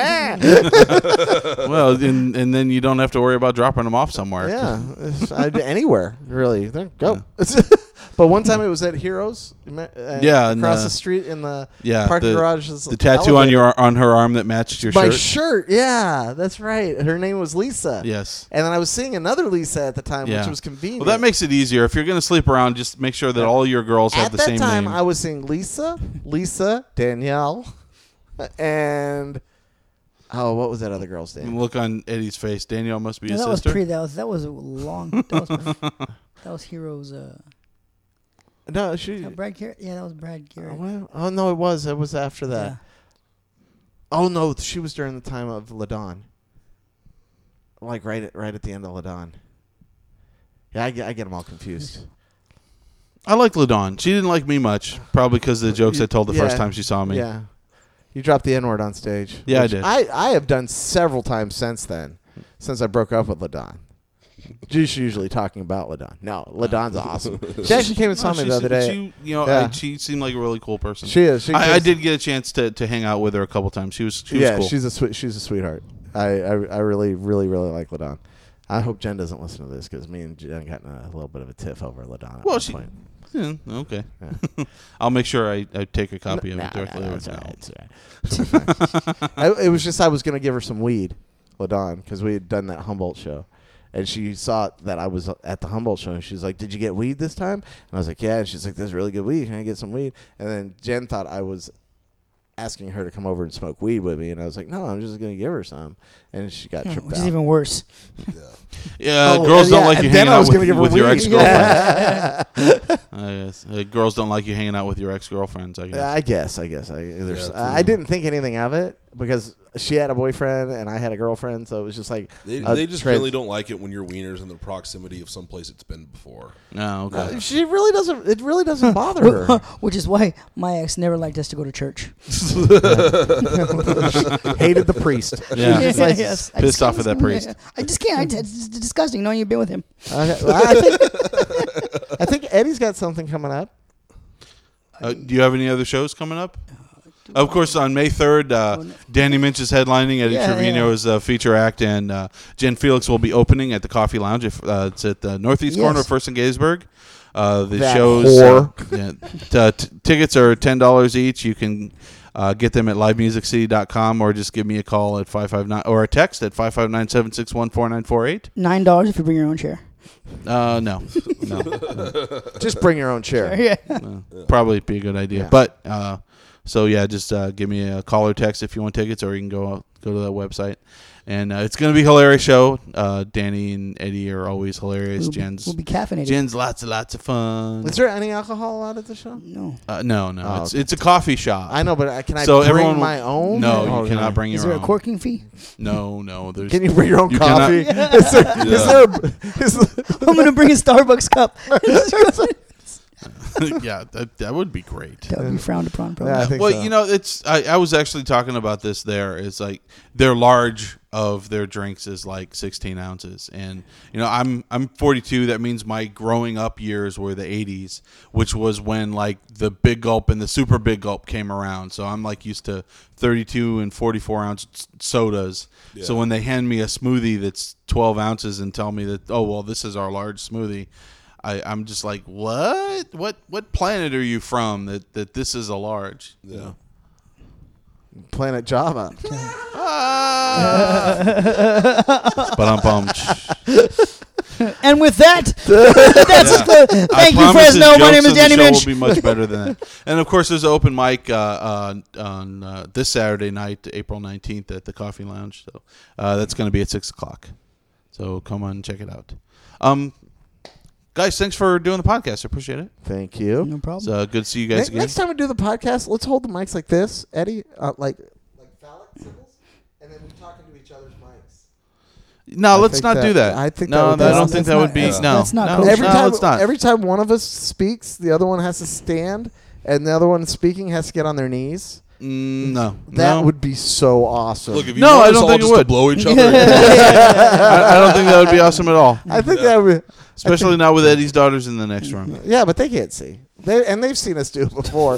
Well, and and then you don't have to worry about dropping them off somewhere. Yeah, I'd, anywhere really. There, go. But one time it was at Heroes. Uh, Yeah, and, across uh, the street in the Yeah, parking the, garage. the tattoo on your on her arm that matched your my shirt. shirt. Yeah, that's right. Her name was Lisa. Yes. And then I was seeing another Lisa at the time, Yeah. which was convenient. Well, that makes it easier. If you're going to sleep around, just make sure that all your girls have At the that same time, name. I was seeing Lisa, Lisa, Danielle, and oh, what was that other girl's name? Look on Eddie's face. Danielle must be No, his that was sister. pre. That was that was a long. That was, that was Heroes. Uh, No, she. uh, Brad Garrett. Yeah, that was Brad Garrett. Oh, oh no, it was. It was after that. Yeah. Oh no, she was during the time of Ladon. Like right at right at the end of Ladon. Yeah, I get I get them all confused. I like LaDawn. She didn't like me much, probably because of the jokes I told the Yeah. first time she saw me. Yeah, you dropped the N word on stage. Yeah, I which did. I I have done several times since then, since I broke up with Ladon. She's usually talking about Ladon. No, Ladon's awesome. She actually came and saw No, me she the other se- day. She, you know, Yeah. I, she seemed like a really cool person. She is. She I, I gives- did get a chance to, to hang out with her a couple times. She was she was yeah, cool. she's a sweet. She's a sweetheart. I, I I really really really like Ladon. I hope Jen doesn't listen to this because me and Jen got in a little bit of a tiff over Ladon. At Well, one she- point. Yeah, okay. Yeah. I'll make sure I, I take a copy of Nah, it directly nah, over it's to all her. right, it's all right. It's fine. I, it was just I was gonna give her some weed, Ladon, because we had done that Humboldt show, and she saw that I was at the Humboldt show, and she's like, "Did you get weed this time?" And I was like, "Yeah." And she's like, "This is really good weed. Can I get some weed?" And then Jen thought I was asking her to come over and smoke weed with me, and I was like, "No, I'm just gonna give her some," and she got tripped Which is out. even worse. Yeah, Oh, girls and don't yeah, like you and then hanging I out was with, gonna give her with your weed. ex girlfriend. Yeah. I guess uh, girls don't like you hanging out with your ex girlfriends. I guess. I guess. I guess. I, there's, Yeah, I didn't think anything of it because she had a boyfriend and I had a girlfriend, so it was just like They, a they just trans- really don't like it when your wiener's in the proximity of someplace it's been before. No, okay. Uh, she really doesn't. It really doesn't bother her. Which is why my ex never liked us to go to church. Hated the priest. Yeah. She's like, Yes. I pissed just off can't- at that priest. I just can't. I, it's disgusting knowing you've been with him. okay, well, I think I think Eddie's got something coming up. Uh, do you have any other shows coming up? Of course, on May third, uh, Danny Minch is headlining. Eddie Yeah, Trevino yeah. is a feature act, and uh, Jen Felix will be opening at the Coffee Lounge. If, uh, it's at the northeast Yes. corner of First and Gettysburg. Uh, the That shows whore. uh, yeah, t- uh, t- tickets are ten dollars each. You can uh, get them at live music city dot com or just give me a call at five five nine or a text at five five nine seven six one four nine four eight. Nine dollars if you bring your own chair. Uh, no, no. Just bring your own chair. Yeah. Uh, probably be a good idea. Yeah. But uh, so yeah, just uh, give me a call or text if you want tickets, or you can go go to that website. And uh, it's gonna be a hilarious show. Uh, Danny and Eddie are always hilarious. We'll be, Jen's we'll be caffeinated. Jen's lots and lots of fun. Is there any alcohol out at the show? No. Uh, no, no, Oh, it's okay. it's a coffee shop. I know, but I- can I So bring everyone- my own? No, you Oh, cannot yeah. bring your Is there own. a corking fee? No, no. There's. Can you bring your own You coffee? cannot- Is there, is there, a- is there I'm gonna bring a Starbucks cup. yeah, that that would be great. That would be frowned upon, probably. Yeah, I think Well, so. you know, it's I, I was actually talking about this there. Is like their large of their drinks is like sixteen ounces, and you know I'm I'm forty-two. That means my growing up years were the eighties, which was when like the Big Gulp and the Super Big Gulp came around. So I'm like used to thirty-two and forty-four ounce s- sodas. So Yeah. when they hand me a smoothie that's twelve ounces and tell me that, oh well, this is our large smoothie. I, I'm just like, what? What? What planet are you from? That, that this is a large? Yeah. Planet Java. But I'm bummed. And with that, that's the. Thank you, Fresno. My name is Danny Minch. Minch. Will be much better than that. And of course, there's an open mic uh, uh, on uh, this Saturday night, April nineteenth, at the Coffee Lounge. So uh, that's going to be at six o'clock. So come on and check it out. Um, guys, thanks for doing the podcast. I appreciate it. Thank you. No It's problem. uh, good to see you guys Ne- again. next time we do the podcast, let's hold the mics like this, Eddie, uh, like like phallic symbols, and then we talk into each other's mics. No, I let's think not that- do that. I think no, that would be I don't awesome. think That's that would not- be. that's- no, that's not no, cool. Every no, time, it's not. every time one of us speaks, the other one has to stand, and the other one speaking has to get on their knees. Mm, no, That no. would be so awesome. Look, if you No, want I us don't all think it just to would. blow each other, I, I don't think that would be awesome at all. I think that would. Especially not with Eddie's daughters in the next room. Yeah, but they can't see. They and they've seen us do it before.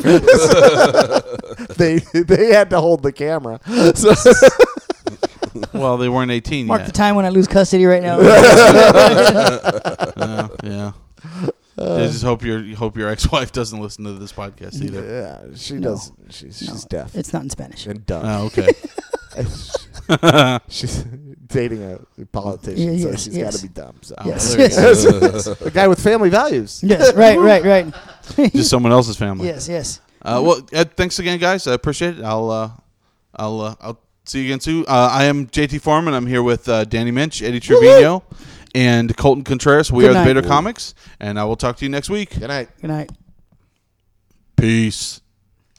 they they had to hold the camera. So Well, they weren't eighteen Mark the yet. time when I lose custody right now. Uh, yeah. I just hope your hope your ex-wife doesn't listen to this podcast either. Yeah, she No. does. She's she's No, deaf It's not in Spanish. and dumb. Oh, okay. She's dating a politician, Yeah, so yes, she's yes. got to be dumb. So. Oh, Yes, there you yes. go. A guy with family values. Yes, right, right, right. Just someone else's family. Yes, yes. Uh, well, Ed, thanks again, guys. I appreciate it. I'll uh, I'll uh, I'll see you again soon. Uh, I am J T Foreman. I'm here with uh, Danny Minch, Eddie Trevino, and Colton Contreras. We Good are the night. Beta Comics, and I will talk to you next week. Good night. Good night. Peace.